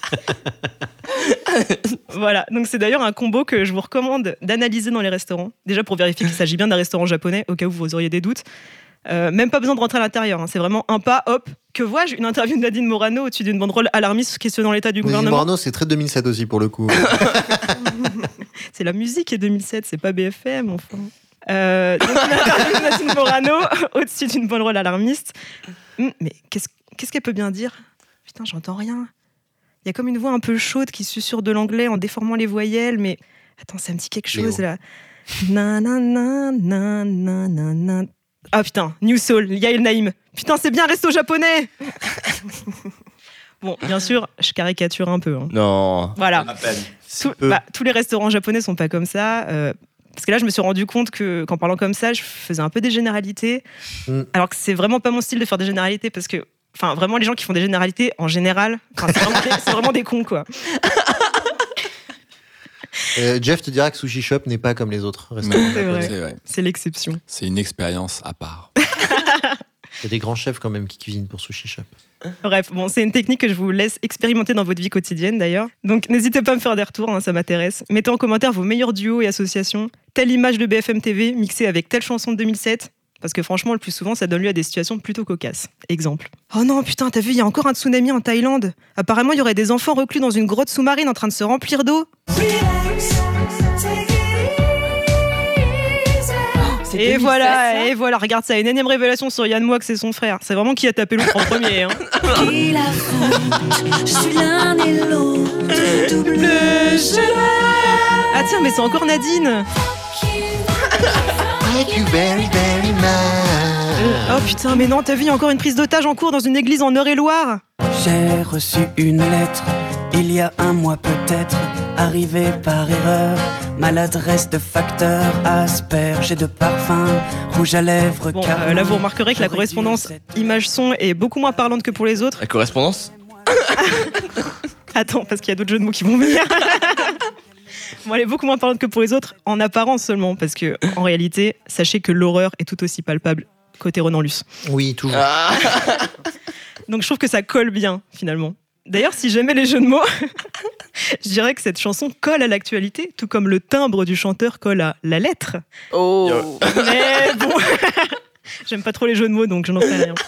Voilà, donc c'est d'ailleurs un combo que je vous recommande d'analyser dans les restaurants. Déjà pour vérifier qu'il s'agit bien d'un restaurant japonais, au cas où vous auriez des doutes. Euh, même pas besoin de rentrer à l'intérieur, hein. C'est vraiment un pas, hop. Que vois-je? Une interview de Nadine Morano au-dessus d'une banderole alarmiste questionnant l'état du Nadine gouvernement. Morano, c'est très deux mille sept aussi pour le coup. C'est la musique et deux mille sept, c'est pas B F M, enfin. Euh, donc une interview de Nadine Morano au-dessus d'une banderole alarmiste. Hum, mais qu'est-ce, qu'est-ce qu'elle peut bien dire? Putain, j'entends rien. Il y a comme une voix un peu chaude qui susurre de l'anglais en déformant les voyelles, mais attends, ça me dit quelque chose Léo. là. Na na na na na na na. Ah putain, New Soul, Yael Naïm. Putain, c'est bien resto japonais. Bon, bien sûr, je caricature un peu. Hein. Non. Voilà. À peine. Tout- bah, tous les restaurants japonais sont pas comme ça. euh, parce que là, je me suis rendu compte que, qu'en parlant comme ça, je faisais un peu des généralités. Mm. Alors que c'est vraiment pas mon style de faire des généralités parce que, enfin, vraiment, les gens qui font des généralités, en général, enfin, c'est, vraiment des, c'est vraiment des cons, quoi. Euh, Jeff te dira que Sushi Shop n'est pas comme les autres restaurants. C'est vrai. C'est vrai. C'est l'exception. C'est une expérience à part. Il y a des grands chefs quand même qui cuisinent pour Sushi Shop. Bref, bon, c'est une technique que je vous laisse expérimenter dans votre vie quotidienne d'ailleurs. Donc n'hésitez pas à me faire des retours, hein, ça m'intéresse. Mettez en commentaire vos meilleurs duos et associations. Telle image de B F M T V mixée avec telle chanson de deux mille sept. Parce que franchement, le plus souvent, ça donne lieu à des situations plutôt cocasses. Exemple. Oh non, putain, t'as vu, il y a encore un tsunami en Thaïlande. Apparemment, il y aurait des enfants reclus dans une grotte sous-marine en train de se remplir d'eau. C'est Et deux mille voilà, sept, ça. et voilà, regarde ça, une énième révélation sur Yann Moix et son frère. C'est vraiment qui a tapé l'autre en premier. Hein. Qui la faute? Je suis l'un et l'autre, double jeu. Ah tiens, mais c'est encore Nadine. Thank you very, very much. Oh putain, mais non, t'as vu, il y a encore une prise d'otage en cours dans une église en Eure-et-Loire. J'ai reçu une lettre, il y a un mois peut-être, arrivée par erreur. Maladresse de facteur, asperge et de parfum, rouge à lèvres, Bon, carmin. euh, là vous remarquerez que la correspondance image-son est beaucoup moins parlante que pour les autres. La correspondance Attends, parce qu'il y a d'autres jeux de mots qui vont venir. Bon, elle est beaucoup moins parlante que pour les autres, en apparence seulement, parce que en réalité, sachez que l'horreur est tout aussi palpable côté Renan Luce. Oui, toujours. Donc je trouve que ça colle bien, finalement. D'ailleurs, si j'aimais les jeux de mots, je dirais que cette chanson colle à l'actualité, tout comme le timbre du chanteur colle à la lettre. Oh. Mais bon, j'aime pas trop les jeux de mots, donc je n'en sais rien.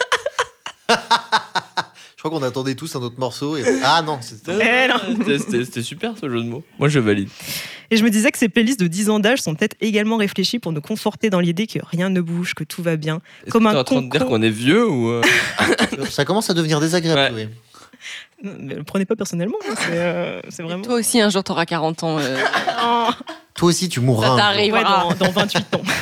Je crois qu'on attendait tous un autre morceau. Et... Ah non, c'était... Eh non. C'était- C'était c'était super ce jeu de mots. Moi je valide. Et je me disais que ces playlists de dix ans d'âge sont peut-être également réfléchies pour nous conforter dans l'idée que rien ne bouge, que tout va bien. Est-ce Comme que t'es un en train de dire concon. qu'on est vieux ou euh, Ça commence à devenir désagréable. Ouais. oui. Non, mais le prenez pas personnellement, hein, c'est, euh, c'est vraiment... Toi aussi, un jour, t'auras quarante ans. euh. Oh, Toi aussi, tu mourras. Ça un jour. t'arrive. ouais, Ah. dans, dans vingt-huit ans.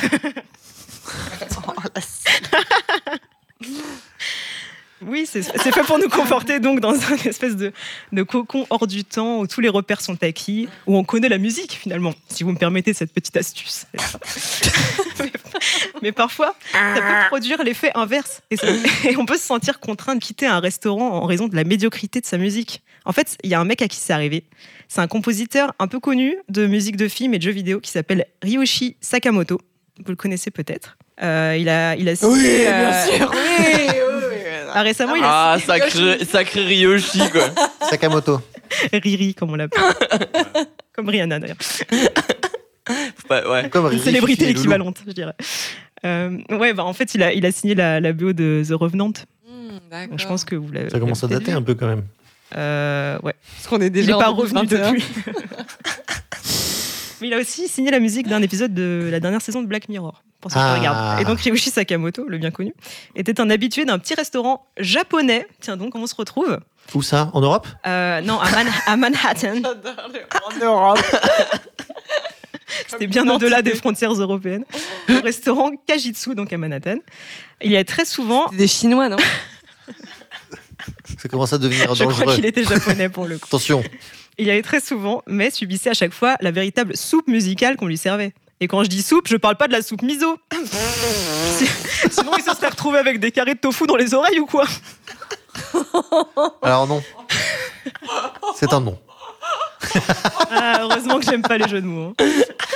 Oui, c'est, c'est fait pour nous conforter donc dans un espèce de, de cocon hors du temps où tous les repères sont acquis, où on connaît la musique finalement, si vous me permettez cette petite astuce. mais, mais parfois, ça peut produire l'effet inverse et, ça- et on peut se sentir contraint de quitter un restaurant en raison de la médiocrité de sa musique. En fait, il y a un mec à qui c'est arrivé. C'est un compositeur un peu connu de musique de film et de jeux vidéo qui s'appelle Ryoshi Sakamoto. Vous le connaissez peut-être. Euh, il a, il a signé, Oui, euh, bien sûr. Oui, oui, oui. Ah, récemment, il Ah, a sacré, sacré Ryoshi, quoi. Sakamoto. Riri, comme on l'appelle. Comme Rihanna, d'ailleurs. Bah, ouais. Comme Une Riri, célébrité Fifi et Loulou. équivalente, je dirais. Euh, ouais, bah, en fait, il a, il a signé la, la B O de The Revenant. D'accord. Donc, je pense que vous l'avez. Ça commence à dater un peu quand même. Euh, ouais. Parce qu'on est Il déjà n'est pas en revenu deux mille vingt et un. depuis. Mais il a aussi signé la musique d'un épisode de la dernière saison de Black Mirror, pour ceux Ah. qui regardent. Et donc Ryuichi Sakamoto, le bien connu, était un habitué d'un petit restaurant japonais. Tiens donc, comment on se retrouve Où ça? En Europe? Euh, Non, à, Man- à Manhattan. En Europe. C'était bien au-delà des frontières européennes. Au restaurant Kajitsu, donc à Manhattan. Il y a très souvent... Des Chinois, non? Ça commence à devenir Je dangereux. crois qu'il était japonais pour le coup. Attention. Il y allait très souvent, mais subissait à chaque fois la véritable soupe musicale qu'on lui servait. Et quand je dis soupe, je parle pas de la soupe miso. Sinon, il se serait retrouvé avec des carrés de tofu dans les oreilles ou quoi? Alors non. C'est un non. Ah, heureusement que j'aime pas les jeux de mots. hein.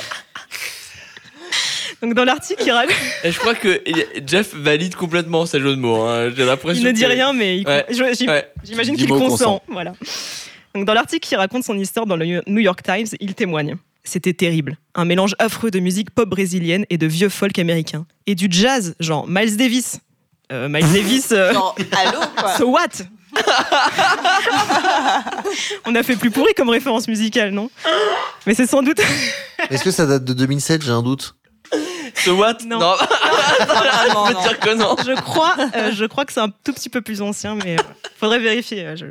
Donc dans l'article, il raconte... Et je crois que Jeff valide complètement ces jeux de mots. Hein. J'ai l'impression. Il ne dit que- rien, mais il... Ouais. je- j'im- Ouais. j'imagine Dis qu'il mot consent. consent. Voilà. Donc dans l'article qui raconte son histoire dans le New York Times, il témoigne. C'était terrible. Un mélange affreux de musique pop brésilienne et de vieux folk américain. Et du jazz, genre Miles Davis. Euh, Miles Davis... euh, Genre, allô, quoi. So what? On a fait plus pourri comme référence musicale, non? Mais c'est sans doute... Est-ce que ça date de deux mille sept? J'ai un doute. So what? Non. Non. Vraiment, Je peux non. dire que non. Je crois, euh, je crois que c'est un tout petit peu plus ancien, mais euh, faudrait vérifier. euh, je-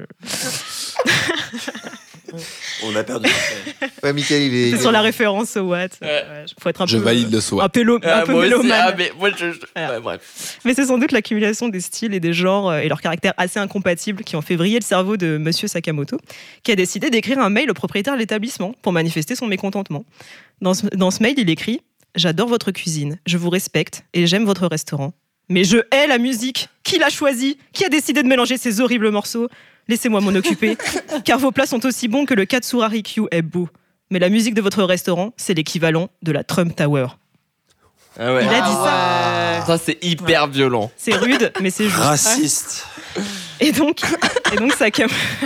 On a perdu. Ouais, Mickaël, il est. C'est il sur est- la référence So What. Ouais. Euh, faut être un Je peu, valide le SWAT. un peu, lo- un Ah, peu moi aussi. mélomane. Ah, mais moi, je. je- Voilà. Ouais, bref. Mais c'est sans doute l'accumulation des styles et des genres euh, et leurs caractères assez incompatibles qui ont fait vriller le cerveau de Monsieur Sakamoto, qui a décidé d'écrire un mail au propriétaire de l'établissement pour manifester son mécontentement. Dans ce, dans ce mail, il écrit « J'adore votre cuisine, je vous respecte et j'aime votre restaurant. Mais je hais la musique. Qui l'a choisie? Qui a décidé de mélanger ces horribles morceaux? Laissez-moi m'en occuper, car vos plats sont aussi bons que le Katsurari Q est beau. Mais la musique de votre restaurant, c'est l'équivalent de la Trump Tower. » Ah ouais. Il a dit ça. Ça, c'est hyper violent. C'est rude, mais c'est juste. Raciste. Et donc, et donc Sakam-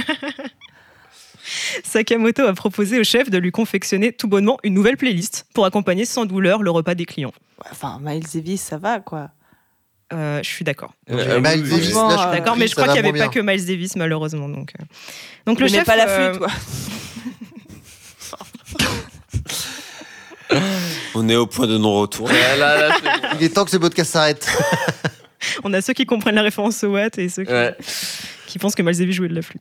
Sakamoto a proposé au chef de lui confectionner tout bonnement une nouvelle playlist pour accompagner sans douleur le repas des clients. Ouais, Enfin, Miles Davis, ça va, quoi. Euh, je suis d'accord. Euh, Miles oui, Davis, oui. là, Je je suis d'accord, mais je ça crois va qu'il n'y avait moins pas bien. que Miles Davis, malheureusement. Donc, euh. donc Le le mets chef. pas la euh, flûte, quoi. On est au point de non-retour. Ouais, là, là, c'est bon. Il est temps que ce podcast s'arrête. On a ceux qui comprennent la référence au Watt et ceux qui, Ouais. qui pensent que Miles Davis jouait de la flûte.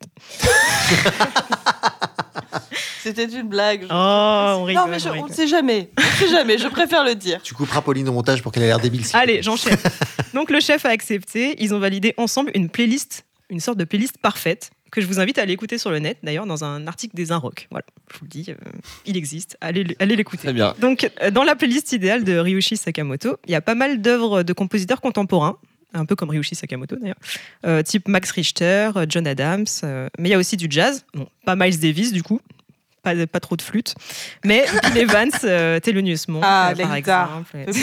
C'était une blague. je- Oh, on rigole. non, mais je- on on rigole. ne sait jamais. On ne sait jamais, je préfère le dire. Tu couperas Pauline au montage pour qu'elle ait l'air débile. s'il Allez, te j'enchaîne. Donc le chef a accepté. Ils ont validé ensemble une playlist, une sorte de playlist parfaite que je vous invite à aller écouter sur le net, d'ailleurs dans un article des Inrock. Voilà, je vous le dis, euh, il existe. Allez, l- allez l'écouter. Très bien. Donc euh, dans la playlist idéale de Ryuichi Sakamoto, il y a pas mal d'œuvres de compositeurs contemporains, un peu comme Ryuichi Sakamoto d'ailleurs, euh, type Max Richter, euh, John Adams, euh, mais il y a aussi du jazz, bon, pas Miles Davis du coup. Pas, pas trop de flûte, mais Bill Evans, euh, Thelonious Monk, Ah, euh, la par guitare. exemple.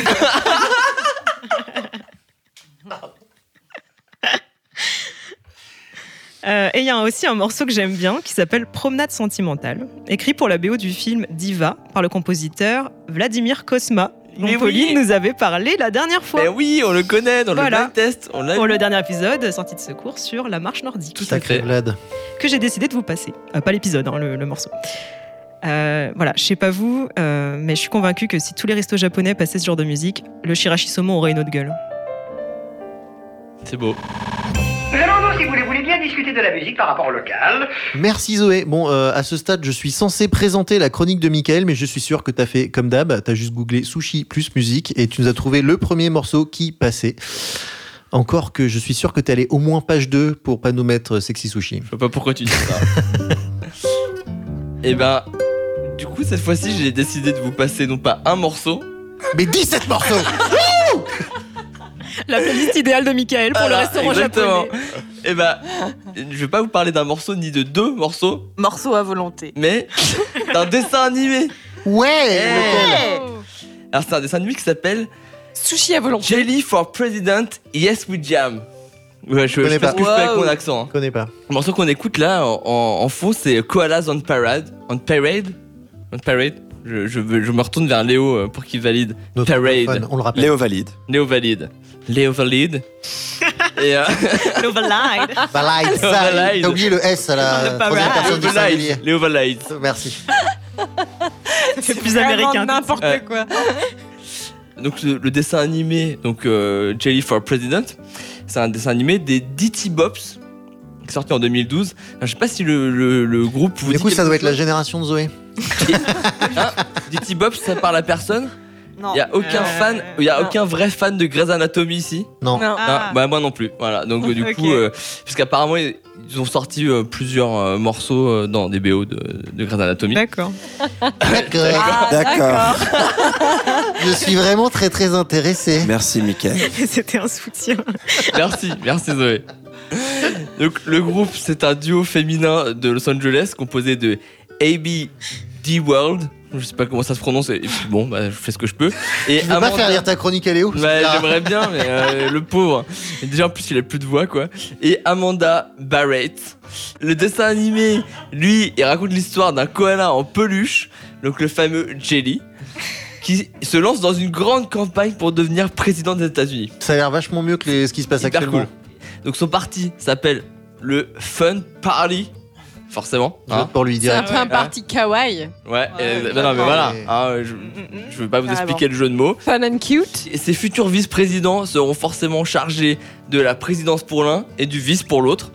Euh, et il y a aussi un morceau que j'aime bien qui s'appelle Promenade sentimentale, écrit pour la B O du film Diva par le compositeur Vladimir Kosma, dont Mais Pauline oui. nous avait parlé la dernière fois. Mais oui, on le connaît dans Voilà. le blind test. On l'a Pour vu. le dernier épisode, sortie de secours sur la marche nordique. Tout à Sacré fait. Vlad. Que j'ai décidé de vous passer. Euh, pas l'épisode, hein, le, le morceau. Euh, voilà, je sais pas vous, euh, mais je suis convaincue que si tous les restos japonais passaient ce genre de musique, le Shirashi Somo aurait une autre gueule. C'est beau. Nous allons donc, si vous le voulez bien, discuter de la musique par rapport au local. Merci Zoé. Bon, euh, à ce stade, je suis censé présenter la chronique de Mickaël, mais je suis sûr que t'as fait comme d'hab. T'as juste googlé sushi plus musique et tu nous as trouvé le premier morceau qui passait. Encore que je suis sûr que t'es allé au moins page deux pour pas nous mettre Sexy Sushi. Je vois pas pourquoi tu dis ça. Et ben, du coup, cette fois-ci, j'ai décidé de vous passer non pas un morceau, mais dix-sept morceaux. La playlist idéale de Michael pour Voilà, le restaurant exactement. japonais. Et ben, je vais pas vous parler d'un morceau ni de deux morceaux, Morceau à volonté. mais d'un dessin animé. Ouais. Hey. Alors, c'est un dessin animé qui s'appelle Sushi à volonté. Jelly for President, Yes We Jam. Ouais, je, je Connais fais pas. ce que je peux avec Wow. mon accent. Hein. Connais pas. Le morceau qu'on écoute là en, en fond, c'est Koalas on Parade. On Parade On Parade je, je, veux- je me retourne vers Léo euh, pour qu'il valide. Notre Parade. fan, on le rappelle. Léo valide. Léo valide. Léo valide. Et euh... Léo valide. Valide, ça. T'as oublié le S à la Le troisième parade. personne du Léo valide. singulier. Léo valide. Merci. C'est plus américain. N'importe Ouais. quoi. Donc le, le dessin animé, donc euh, Jelly for President, c'est un dessin animé des D T Bops, qui est sorti en deux mille douze. Alors, je sais pas si le, le, le groupe vous Du dit coup, ça quelque doit être la chose. génération de Zoé. Hein D T Bops, ça parle à personne. Non. Il y a aucun Euh, fan, il y a non. aucun vrai fan de Grey's Anatomy ici. Non. Non. Ah. Non, bah moi non plus. Voilà. Donc euh, du Ok. coup, euh, puisqu'apparemment ils, ils ont sorti euh, plusieurs euh, morceaux euh, dans des B O de, de Grey's Anatomy. D'accord. D'accord. Ah, D'accord. Je suis vraiment très très intéressé. Merci, Mickaël. C'était un soutien. Merci, merci Zoé. Donc le groupe, c'est un duo féminin de Los Angeles composé de A B D World. Je sais pas comment ça se prononce et puis bon, bah, je fais ce que je peux. Et Tu veux pas faire lire ta chronique à Léo? Ouais, j'aimerais bien, mais euh, le pauvre. Et déjà en plus, il a plus de voix quoi. Et Amanda Barrett. Le dessin animé, lui, il raconte l'histoire d'un koala en peluche, donc le fameux Jelly, qui se lance dans une grande campagne pour devenir président des États-Unis. Ça a l'air vachement mieux que les- ce qui se passe Hyper actuellement. cool. Donc son parti s'appelle le Fun Party, forcément. Je vote pour lui C'est un direct. peu un party kawaii. Ouais, et- bah non mais voilà, hein, je, je veux pas vous Carrément. expliquer le jeu de mots. Fun and cute. Et ces futurs vice-présidents seront forcément chargés de la présidence pour l'un et du vice pour l'autre.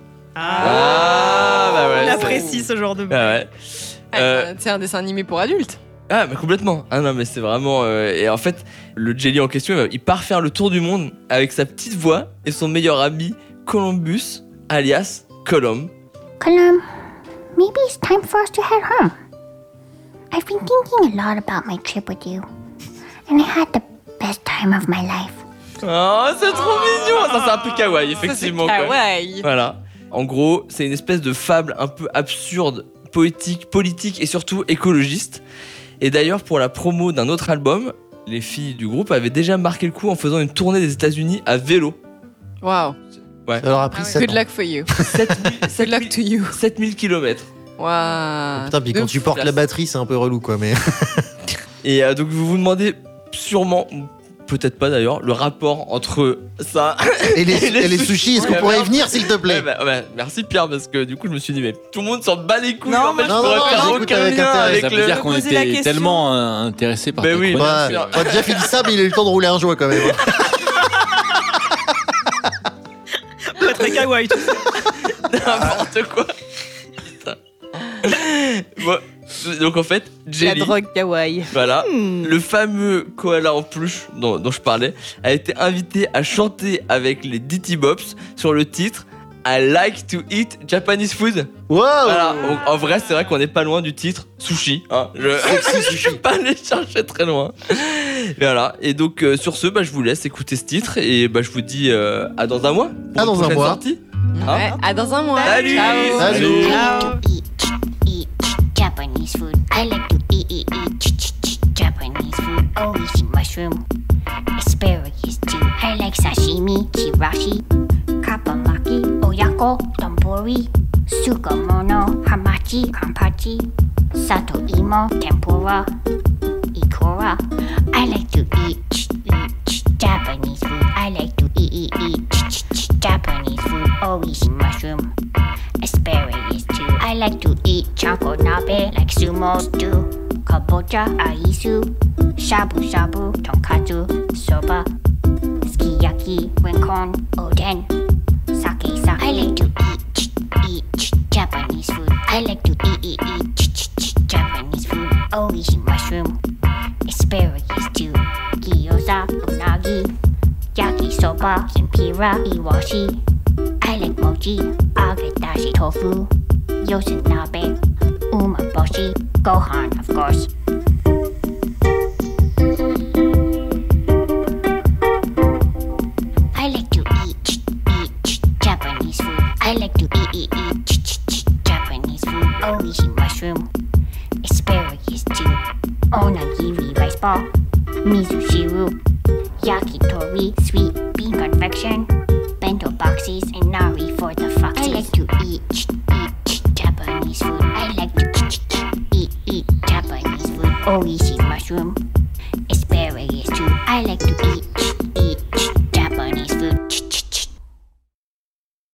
Ah, bah ouais. Il c'est- apprécie ce genre de. Ah ouais. Euh, Ah, c'est un dessin animé pour adultes. Ah, mais complètement. Ah non, mais c'est vraiment. euh, et en fait, le Jelly en question, il part faire le tour du monde avec sa petite voix et son meilleur ami Columbus, alias Colum. Colum, maybe it's time for us to head home. I've been thinking a lot about my trip with you, and I had the best time of my life. Oh, c'est trop mignon. Ça, c'est un peu kawaii, effectivement. Ça, c'est quoi. kawaii. Voilà. En gros, c'est une espèce de fable un peu absurde, poétique, politique et surtout écologiste. Et d'ailleurs, pour la promo d'un autre album, les filles du groupe avaient déjà marqué le coup en faisant une tournée des États-Unis à vélo. Waouh. Ouais. Ça leur a pris sept Good ans. luck for you. Good luck to you. sept mille kilomètres. Waouh. Putain, puis quand tu portes la batterie, c'est un peu relou quoi. Mais Et euh, donc, vous vous demandez sûrement, ou peut-être pas d'ailleurs, le rapport entre ça et les, et les sushis, est-ce qu'on Ouais, pourrait y merde. venir s'il te plaît? Ouais, bah, ouais, merci Pierre, parce que du coup, je me suis dit, mais tout le monde s'en bat les couilles. Non, en fait, moi, je non, pourrais non, faire non, écoute, aucun avec lien intérêt. avec Ça veut le. dire qu'on poser la était question. tellement euh, intéressés par Ben ta oui, chronique. bien Ouais, sûr. bah, Jeff il dit ça, mais il a eu le temps de rouler un joint quand même. Pas très kawaii. tout ça. N'importe quoi. Putain. Bon, donc en fait, La Jelly, drogue kawaii. voilà, le fameux koala en peluche dont, dont je parlais, a été invité à chanter avec les D T Bops sur le titre I like to eat Japanese food. Wow. Voilà, en, en vrai, c'est vrai qu'on n'est pas loin du titre sushi. Hein. Je je suis pas allé chercher très loin. Et voilà, et donc euh, sur ce, bah, je vous laisse écouter ce titre et bah, je vous dis euh, à dans un mois. Pour À une dans un prochaine mois. sortie. Hein. Ouais, à dans un mois. Salut. Ciao. Salut. I like to eat, eat Japanese food. I like to eat, eat, eat ch- ch- ch- Japanese food. Always eat mushroom, asparagus too. I like sashimi, chirashi, kappamaki, oyako, donburi, sugamono, hamachi, kanpachi, sato imo, tempura, ikora. I like to eat, ch- eat ch- Japanese food. I like to eat, eat, eat ch- ch- ch- Japanese food. Always eat mushroom, asparagus too. I like to eat chanko nabe like sumo stew, kabocha, aisu, shabu shabu, tonkatsu, soba, sukiyaki, rincon, oden, sake sa. I like to eat ch- eat ch- Japanese food. I like to eat eat eat ch- ch- ch- Japanese food. Always eat mushroom, asparagus too, gyoza, unagi, yakisoba, tempura, iwashi. I like mochi, agadashi tofu, yosinabe, umaboshi, gohan, of course. I like to eat, ch- eat ch- Japanese food. I like to eat, eat, eat ch- ch- ch- Japanese food. Always eat mushroom, asparagus too, onigiri rice ball, miso shiru, yakitori, sweet bean confection, bento boxes and nari for the foxes. I like to eat, eat Japanese food. I like to eat, eat Japanese food. Oishi mushroom, asparagus too. I like to eat, eat Japanese food.